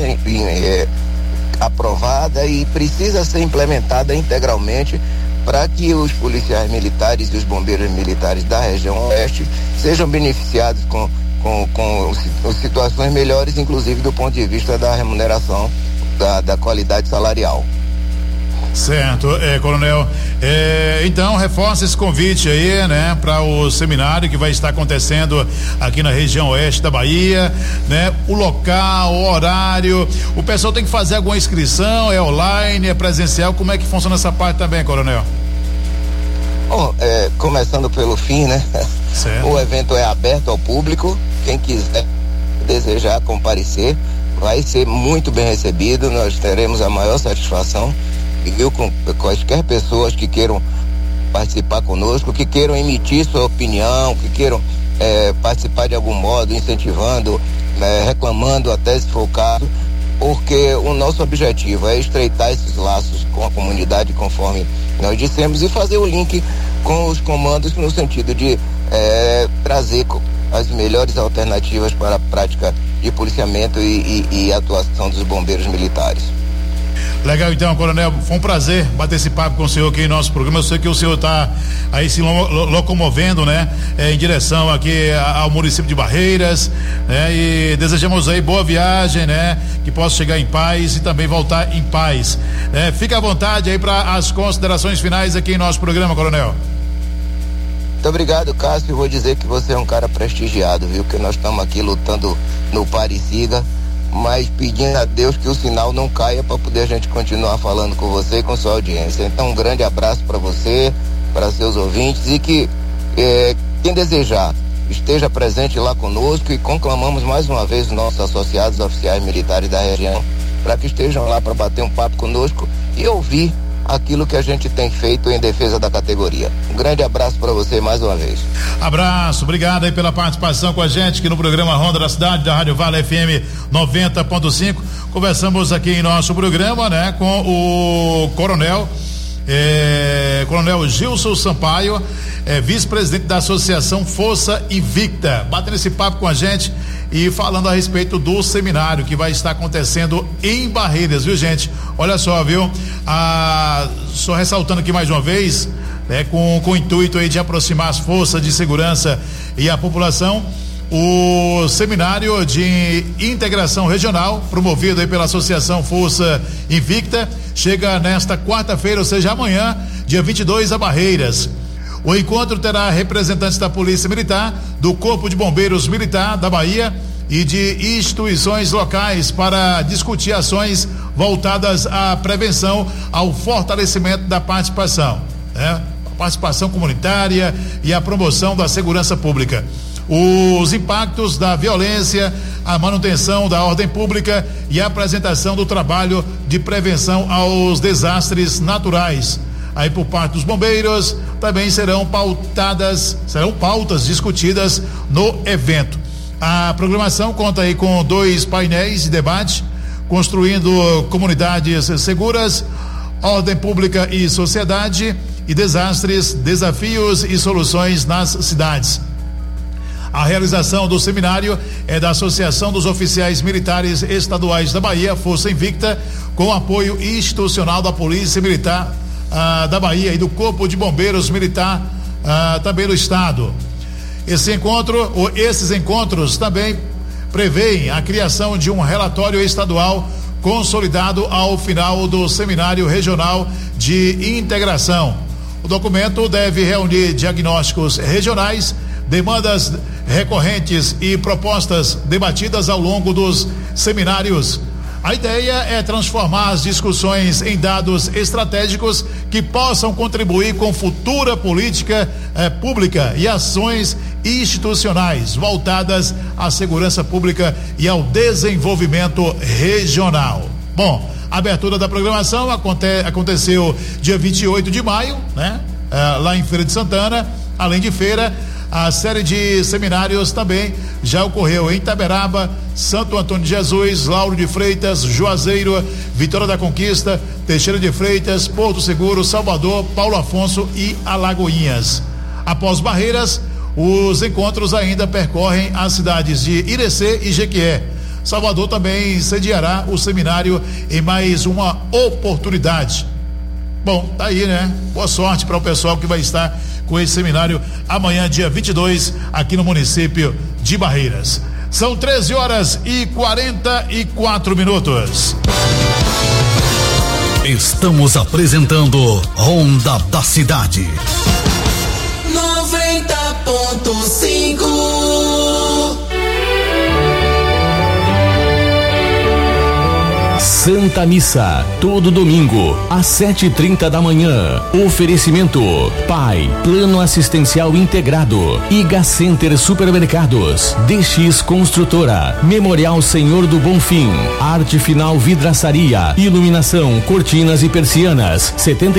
aprovada e precisa ser implementada integralmente para que os policiais militares e os bombeiros militares da região oeste sejam beneficiados com situações melhores, inclusive do ponto de vista da remuneração, da qualidade salarial. Certo, Coronel, então reforça esse convite aí, para o seminário que vai estar acontecendo aqui na região oeste da Bahia, o local, o horário, o pessoal tem que fazer alguma inscrição, é online, é presencial, como é que funciona essa parte também, Coronel? Bom, começando pelo fim, Certo. O evento é aberto ao público, quem quiser, desejar comparecer, vai ser muito bem recebido, nós teremos a maior satisfação, com quaisquer pessoas que queiram participar conosco, que queiram emitir sua opinião, que queiram participar de algum modo, incentivando, reclamando até se for o caso, porque o nosso objetivo é estreitar esses laços com a comunidade, conforme nós dissemos, e fazer o link com os comandos no sentido de trazer as melhores alternativas para a prática de policiamento e atuação dos bombeiros militares. Legal, então, Coronel, foi um prazer bater esse papo com o senhor aqui em nosso programa. Eu sei que o senhor está aí se locomovendo, em direção aqui ao município de Barreiras, e desejamos aí boa viagem, que possa chegar em paz e também voltar em paz. Fica à vontade aí para as considerações finais aqui em nosso programa, Coronel. Muito obrigado, Cássio. Eu vou dizer que você é um cara prestigiado, viu? Que nós estamos aqui lutando no pare e siga, mas pedindo a Deus que o sinal não caia para poder a gente continuar falando com você e com sua audiência. Então, um grande abraço para você, para seus ouvintes, e que quem desejar esteja presente lá conosco, e conclamamos mais uma vez os nossos associados oficiais militares da região para que estejam lá para bater um papo conosco e ouvir aquilo que a gente tem feito em defesa da categoria. Um grande abraço para você mais uma vez. Abraço, obrigado aí pela participação com a gente aqui no programa Ronda da Cidade da Rádio Vale FM 90.5. Conversamos aqui em nosso programa, com o Coronel Gilson Sampaio, vice-presidente da Associação Força Invicta, batendo esse papo com a gente e falando a respeito do seminário que vai estar acontecendo em Barreiras, viu, gente? Olha só, viu? Só ressaltando aqui mais uma vez, com o intuito aí de aproximar as forças de segurança e a população, o seminário de integração regional, promovido aí pela Associação Força Invicta, chega nesta quarta-feira, ou seja, amanhã, dia 22, a Barreiras. O encontro terá representantes da Polícia Militar, do Corpo de Bombeiros Militar da Bahia e de instituições locais para discutir ações voltadas à prevenção, ao fortalecimento da participação, a participação comunitária e a promoção da segurança pública. Os impactos da violência, a manutenção da ordem pública e a apresentação do trabalho de prevenção aos desastres naturais. Aí por parte dos bombeiros também serão pautas discutidas no evento. A programação conta aí com 2 painéis de debate: construindo comunidades seguras, ordem pública e sociedade, e desastres, desafios e soluções nas cidades. A realização do seminário é da Associação dos Oficiais Militares Estaduais da Bahia, Força Invicta, com apoio institucional da Polícia Militar da Bahia e do Corpo de Bombeiros Militar também do Estado. Esses encontros também prevêem a criação de um relatório estadual consolidado ao final do Seminário Regional de Integração. O documento deve reunir diagnósticos regionais, demandas recorrentes e propostas debatidas ao longo dos seminários. A ideia é transformar as discussões em dados estratégicos que possam contribuir com futura política pública e ações institucionais voltadas à segurança pública e ao desenvolvimento regional. Bom, a abertura da programação aconteceu dia 28 de maio, né? Lá em Feira de Santana. Além de feira, a série de seminários também já ocorreu em Itaberaba, Santo Antônio de Jesus, Lauro de Freitas, Juazeiro, Vitória da Conquista, Teixeira de Freitas, Porto Seguro, Salvador, Paulo Afonso e Alagoinhas. Após Barreiras, os encontros ainda percorrem as cidades de Irecê e Jequié. Salvador também sediará o seminário em mais uma oportunidade. Bom, tá aí, né? Boa sorte para o pessoal que vai estar com esse seminário amanhã, dia 22, aqui no município de Barreiras. São 13h44. Estamos apresentando Ronda da Cidade. 90.5. Santa Missa, todo domingo, às 7h30 da manhã. Oferecimento: PAI, Plano Assistencial Integrado, Iga Center Supermercados, DX Construtora, Memorial Senhor do Bonfim, Arte Final Vidraçaria, Iluminação, Cortinas e Persianas,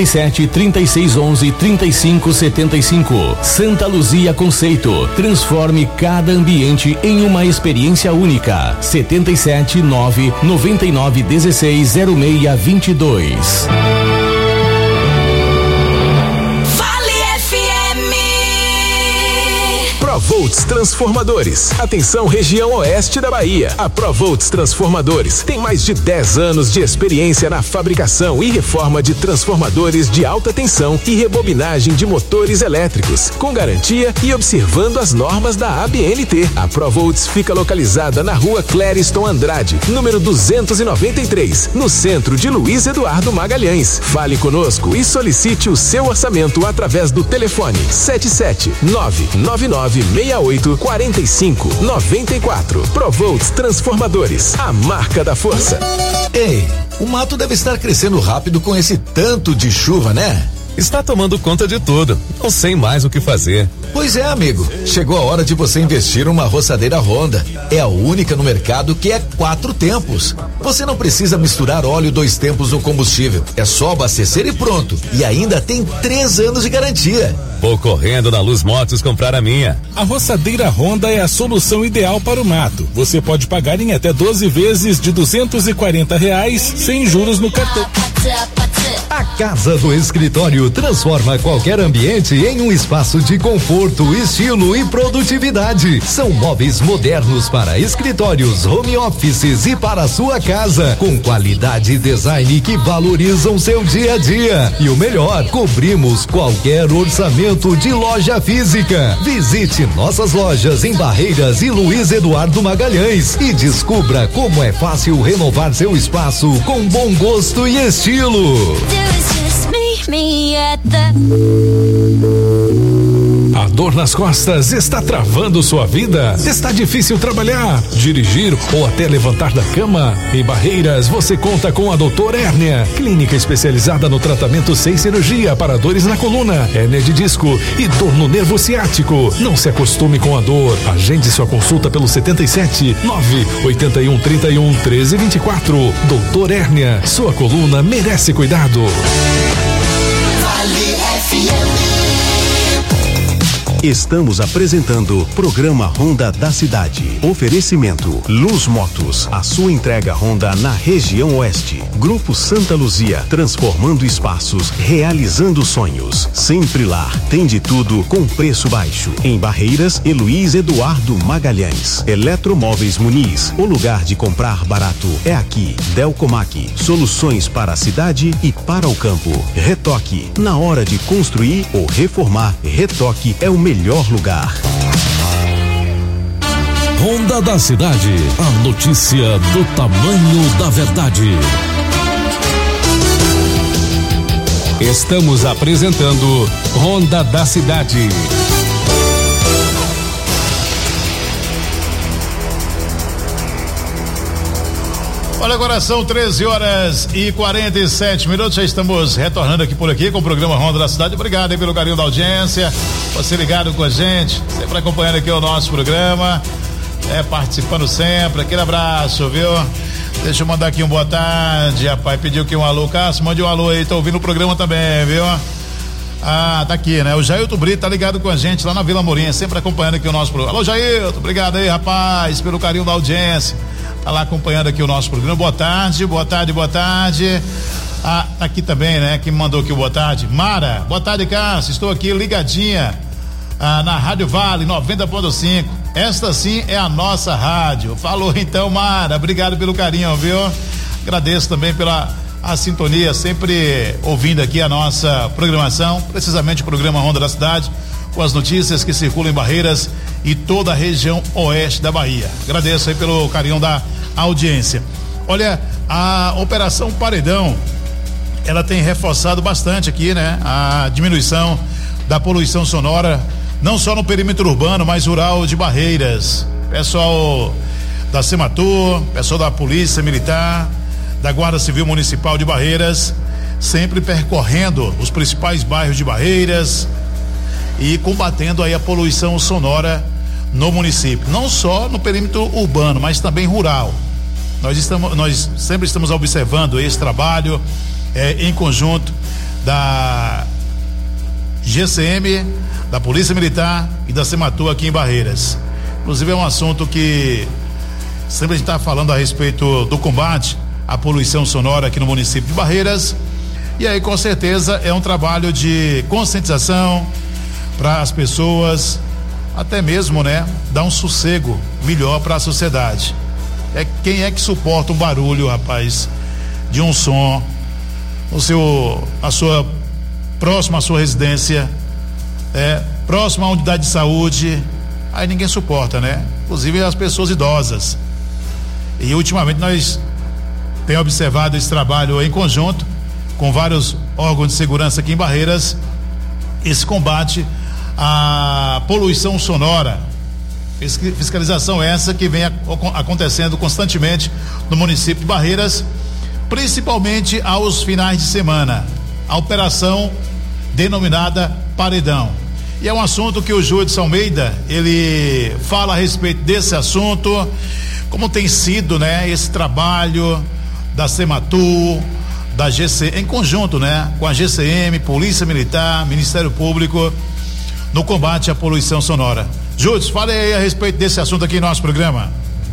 77-3611-3575. Santa Luzia Conceito, transforme cada ambiente em uma experiência única. 77-999-160622. ProVolts Transformadores. Atenção, região oeste da Bahia. A ProVolts Transformadores tem mais de 10 anos de experiência na fabricação e reforma de transformadores de alta tensão e rebobinagem de motores elétricos, com garantia e observando as normas da ABNT. A ProVolts fica localizada na rua Clériston Andrade, número 293, no centro de Luiz Eduardo Magalhães. Fale conosco e solicite o seu orçamento através do telefone 77999684594. ProVolts Transformadores, a marca da força. Ei, o mato deve estar crescendo rápido com esse tanto de chuva, né? Está tomando conta de tudo. Não sei mais o que fazer. Pois é, amigo. Chegou a hora de você investir numa roçadeira Honda. É a única no mercado que é 4 tempos. Você não precisa misturar óleo 2 tempos no combustível. É só abastecer e pronto. E ainda tem 3 anos de garantia. Vou correndo na Luz Motos comprar a minha. A roçadeira Honda é a solução ideal para o mato. Você pode pagar em até 12 vezes de R$240 sem juros no cartão. A Casa do Escritório transforma qualquer ambiente em um espaço de conforto, estilo e produtividade. São móveis modernos para escritórios, home offices e para a sua casa, com qualidade e design que valorizam seu dia a dia. E o melhor, cobrimos qualquer orçamento de loja física. Visite nossas lojas em Barreiras e Luiz Eduardo Magalhães e descubra como é fácil renovar seu espaço com bom gosto e estilo. A dor nas costas está travando sua vida? Está difícil trabalhar, dirigir ou até levantar da cama? Em Barreiras você conta com a Doutor Hérnia, clínica especializada no tratamento sem cirurgia para dores na coluna, hérnia de disco e dor no nervo ciático. Não se acostume com a dor. Agende sua consulta pelo 77-98131-1324. Doutor Hérnia, sua coluna merece cuidado. Vale FM. Estamos apresentando Programa Ronda da Cidade. Oferecimento Luz Motos, a sua entrega Honda na região oeste. Grupo Santa Luzia, transformando espaços, realizando sonhos. Sempre lá, tem de tudo com preço baixo. Em Barreiras e Luiz Eduardo Magalhães. Eletromóveis Muniz, o lugar de comprar barato é aqui. Delcomac, soluções para a cidade e para o campo. Retoque, na hora de construir ou reformar, Retoque é o melhor lugar. Ronda da Cidade. A notícia do tamanho da verdade. Estamos apresentando Ronda da Cidade. Olha, agora são 13h47. Já estamos retornando por aqui com o programa Ronda da Cidade. Obrigado aí pelo carinho da audiência, você ligado com a gente, sempre acompanhando aqui o nosso programa, participando sempre. Aquele abraço, viu? Deixa eu mandar aqui boa tarde, rapaz. Pediu aqui um alô, Cássio, mande um alô aí, tá ouvindo o programa também, viu? Tá aqui, né? O Jailton Brito tá ligado com a gente lá na Vila Morinha, sempre acompanhando aqui o nosso programa. Alô, Jailton, obrigado aí, rapaz, pelo carinho da audiência. Tá lá acompanhando aqui o nosso programa. Boa tarde, boa tarde, boa tarde. Tá aqui também, né? Quem mandou aqui boa tarde? Mara, boa tarde, Cássio. Estou aqui ligadinha na Rádio Vale 90.5. Esta sim é a nossa rádio. Falou então, Mara. Obrigado pelo carinho, viu? Agradeço também pela sintonia, sempre ouvindo aqui a nossa programação, precisamente o programa Ronda da Cidade, com as notícias que circulam em Barreiras e toda a região oeste da Bahia. Agradeço aí pelo carinho da audiência. Olha, a Operação Paredão, ela tem reforçado bastante aqui, né? A diminuição da poluição sonora, não só no perímetro urbano, mas rural de Barreiras. Pessoal da Sematur, pessoal da Polícia Militar, da Guarda Civil Municipal de Barreiras, sempre percorrendo os principais bairros de Barreiras e combatendo aí a poluição sonora no município, não só no perímetro urbano, mas também rural. Nós sempre estamos observando esse trabalho em conjunto da GCM, da Polícia Militar e da Sematur aqui em Barreiras. Inclusive é um assunto que sempre a gente está falando a respeito do combate à poluição sonora aqui no município de Barreiras, e aí com certeza é um trabalho de conscientização para as pessoas, até mesmo, né, dar um sossego melhor para a sociedade. Quem é que suporta um barulho, rapaz, de um som próximo à sua residência, próximo à unidade de saúde? Aí ninguém suporta, né? Inclusive as pessoas idosas. E ultimamente nós temos observado esse trabalho em conjunto com vários órgãos de segurança aqui em Barreiras, esse combate à poluição sonora. Fiscalização essa que vem acontecendo constantemente no município de Barreiras, principalmente aos finais de semana. A operação denominada Paredão. E é um assunto que o Júlio Almeida, ele fala a respeito desse assunto, como tem sido, né, esse trabalho da Sematur, da GCM, em conjunto, né, com a GCM, Polícia Militar, Ministério Público, no combate à poluição sonora. Júlio, fale aí a respeito desse assunto aqui no nosso programa.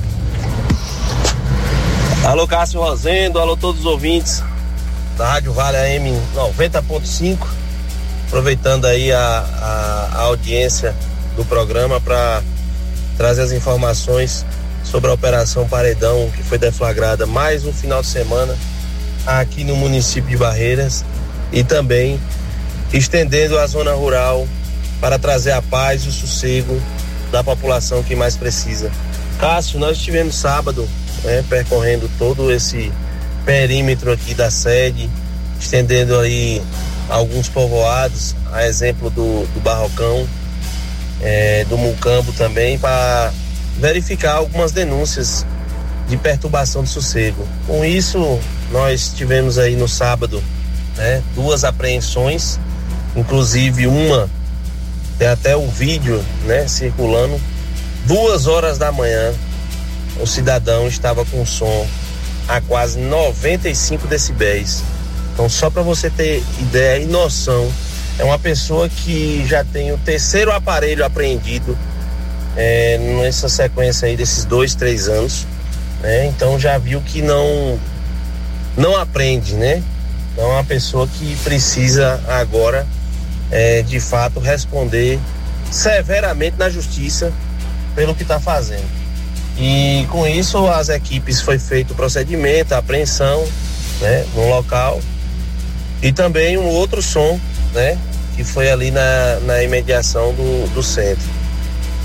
Alô, Cássio Rosendo, alô todos os ouvintes da Rádio Vale AM 90.5, aproveitando aí a audiência do programa para trazer as informações sobre a Operação Paredão, que foi deflagrada mais um final de semana aqui no município de Barreiras, e também estendendo a zona rural para trazer a paz e o sossego da população que mais precisa. Cássio, nós estivemos sábado, né, percorrendo todo esse perímetro aqui da sede, estendendo aí alguns povoados, a exemplo do Barrocão, do Mucambo também, para verificar algumas denúncias de perturbação do sossego. Com isso, nós tivemos aí no sábado, né, 2 apreensões, inclusive uma, tem até o vídeo, né, circulando, 2 horas da manhã, o cidadão estava com som a quase 95 decibéis. Então, só para você ter ideia e noção, é uma pessoa que já tem o 3º aparelho apreendido nessa sequência aí desses 2-3 anos, né? Então já viu que não aprende, né? Então é uma pessoa que precisa agora de fato responder severamente na justiça pelo que está fazendo. E com isso as equipes foi feito o procedimento, a apreensão, né, no local, e também um outro som, né, que foi ali na imediação do centro.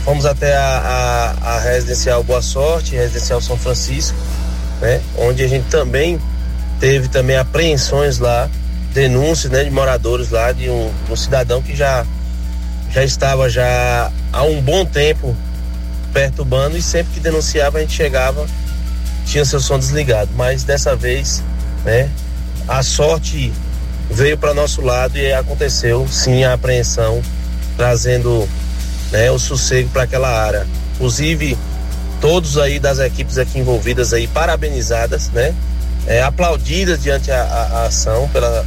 Fomos até a residencial Boa Sorte, residencial São Francisco, né? Onde a gente também teve também apreensões lá, denúncias, né, de moradores lá, de um cidadão que já estava já há um bom tempo perturbando, e sempre que denunciava a gente chegava, tinha seu som desligado. Mas dessa vez, né, a sorte veio para nosso lado e aconteceu sim a apreensão, trazendo, né, o sossego para aquela área. Inclusive todos aí das equipes aqui envolvidas aí parabenizadas, né, aplaudidas diante a ação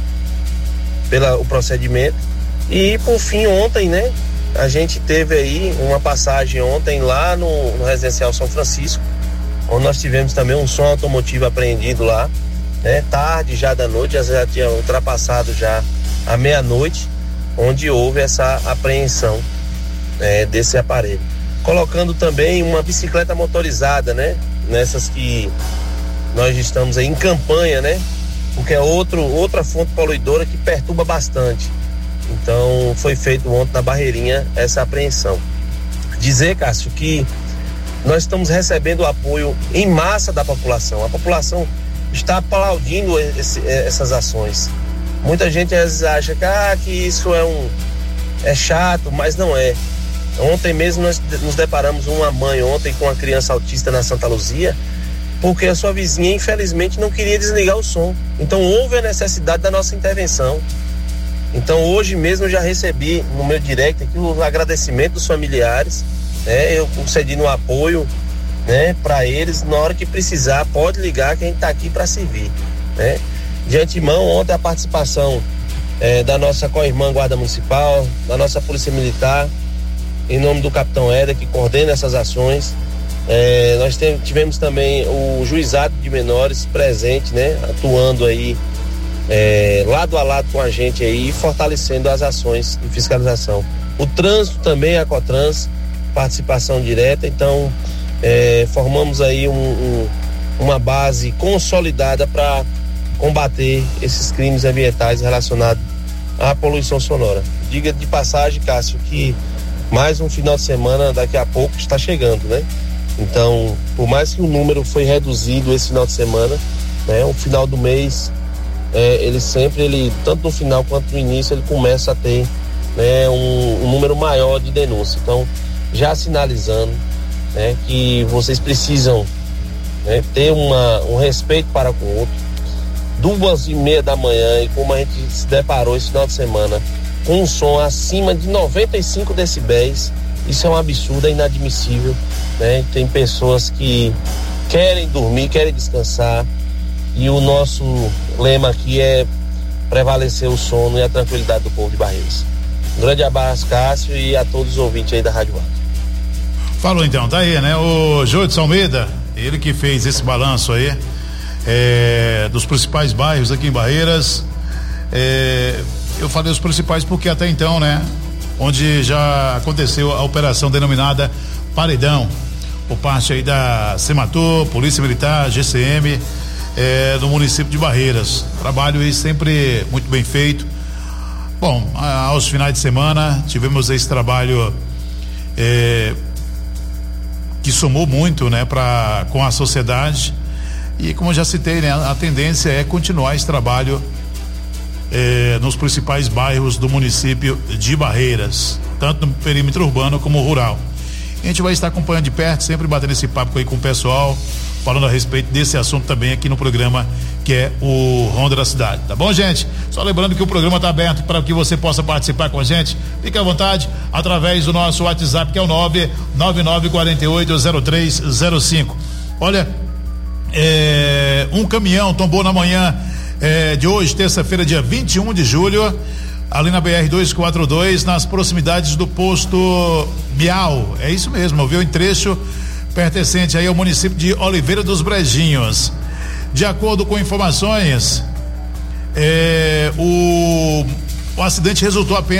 pela o procedimento. E por fim, ontem, né, a gente teve aí uma passagem ontem lá no residencial São Francisco, onde nós tivemos também um som automotivo apreendido lá, né, tarde já da noite, já tinha ultrapassado já a meia-noite, onde houve essa apreensão, desse aparelho. Colocando também uma bicicleta motorizada, né, nessas que nós estamos aí em campanha, né, porque é outra fonte poluidora que perturba bastante. Então foi feito ontem na Barreirinha essa apreensão. Dizer, Cássio, que nós estamos recebendo apoio em massa da população. A população está aplaudindo essas ações. Muita gente às vezes acha que isso é chato, mas não é. Ontem mesmo nós nos deparamos uma mãe ontem com uma criança autista na Santa Luzia, porque a sua vizinha infelizmente não queria desligar o som. Então houve a necessidade da nossa intervenção. Então hoje mesmo eu já recebi no meu direct aqui o agradecimento dos familiares, né? Eu concedi um apoio, né, para eles. Na hora que precisar pode ligar que a gente está aqui para servir, né? De antemão, ontem a participação da nossa co-irmã Guarda Municipal, da nossa Polícia Militar, em nome do Capitão Éder, que coordena essas ações. Nós tivemos também o Juizado de Menores presente, né, atuando aí lado a lado com a gente aí, fortalecendo as ações de fiscalização. O trânsito também, a Cotrans, participação direta. Então formamos aí uma base consolidada para combater esses crimes ambientais relacionados à poluição sonora. Diga de passagem, Cássio, que mais um final de semana daqui a pouco está chegando, né? Então, por mais que o número foi reduzido esse final de semana, né, o final do mês, ele tanto no final quanto no início, ele começa a ter, né, um número maior de denúncias. Então, já sinalizando, né, que vocês precisam, né, ter um respeito para com o outro. 2h30 da manhã, e como a gente se deparou esse final de semana com um som acima de 95 decibéis, isso é um absurdo, é inadmissível, né? Tem pessoas que querem dormir, querem descansar, e o nosso lema aqui é prevalecer o sono e a tranquilidade do povo de Barreiras. Um grande abraço, Cássio, e a todos os ouvintes aí da Rádio Vale. Falou então, tá aí, né? O Jodes Almeida, ele que fez esse balanço aí, dos principais bairros aqui em Barreiras. Eu falei os principais porque até então, né, onde já aconteceu a operação denominada Paredão, por parte aí da Semator, Polícia Militar, GCM, do município de Barreiras. Trabalho aí sempre muito bem feito. Bom, aos finais de semana tivemos esse trabalho que somou muito, né, com a sociedade. E como eu já citei, né, a tendência é continuar esse trabalho nos principais bairros do município de Barreiras, tanto no perímetro urbano como rural. A gente vai estar acompanhando de perto, sempre batendo esse papo aí com o pessoal, falando a respeito desse assunto também aqui no programa, que é o Ronda da Cidade. Tá bom, gente? Só lembrando que o programa está aberto para que você possa participar com a gente. Fique à vontade através do nosso WhatsApp, que é o 999480305. Olha, um caminhão tombou na manhã de hoje, terça-feira, dia 21 de julho, ali na BR-242, nas proximidades do posto Bial. É isso mesmo, viu? Em trecho pertencente aí ao município de Oliveira dos Brejinhos. De acordo com informações, o acidente resultou apenas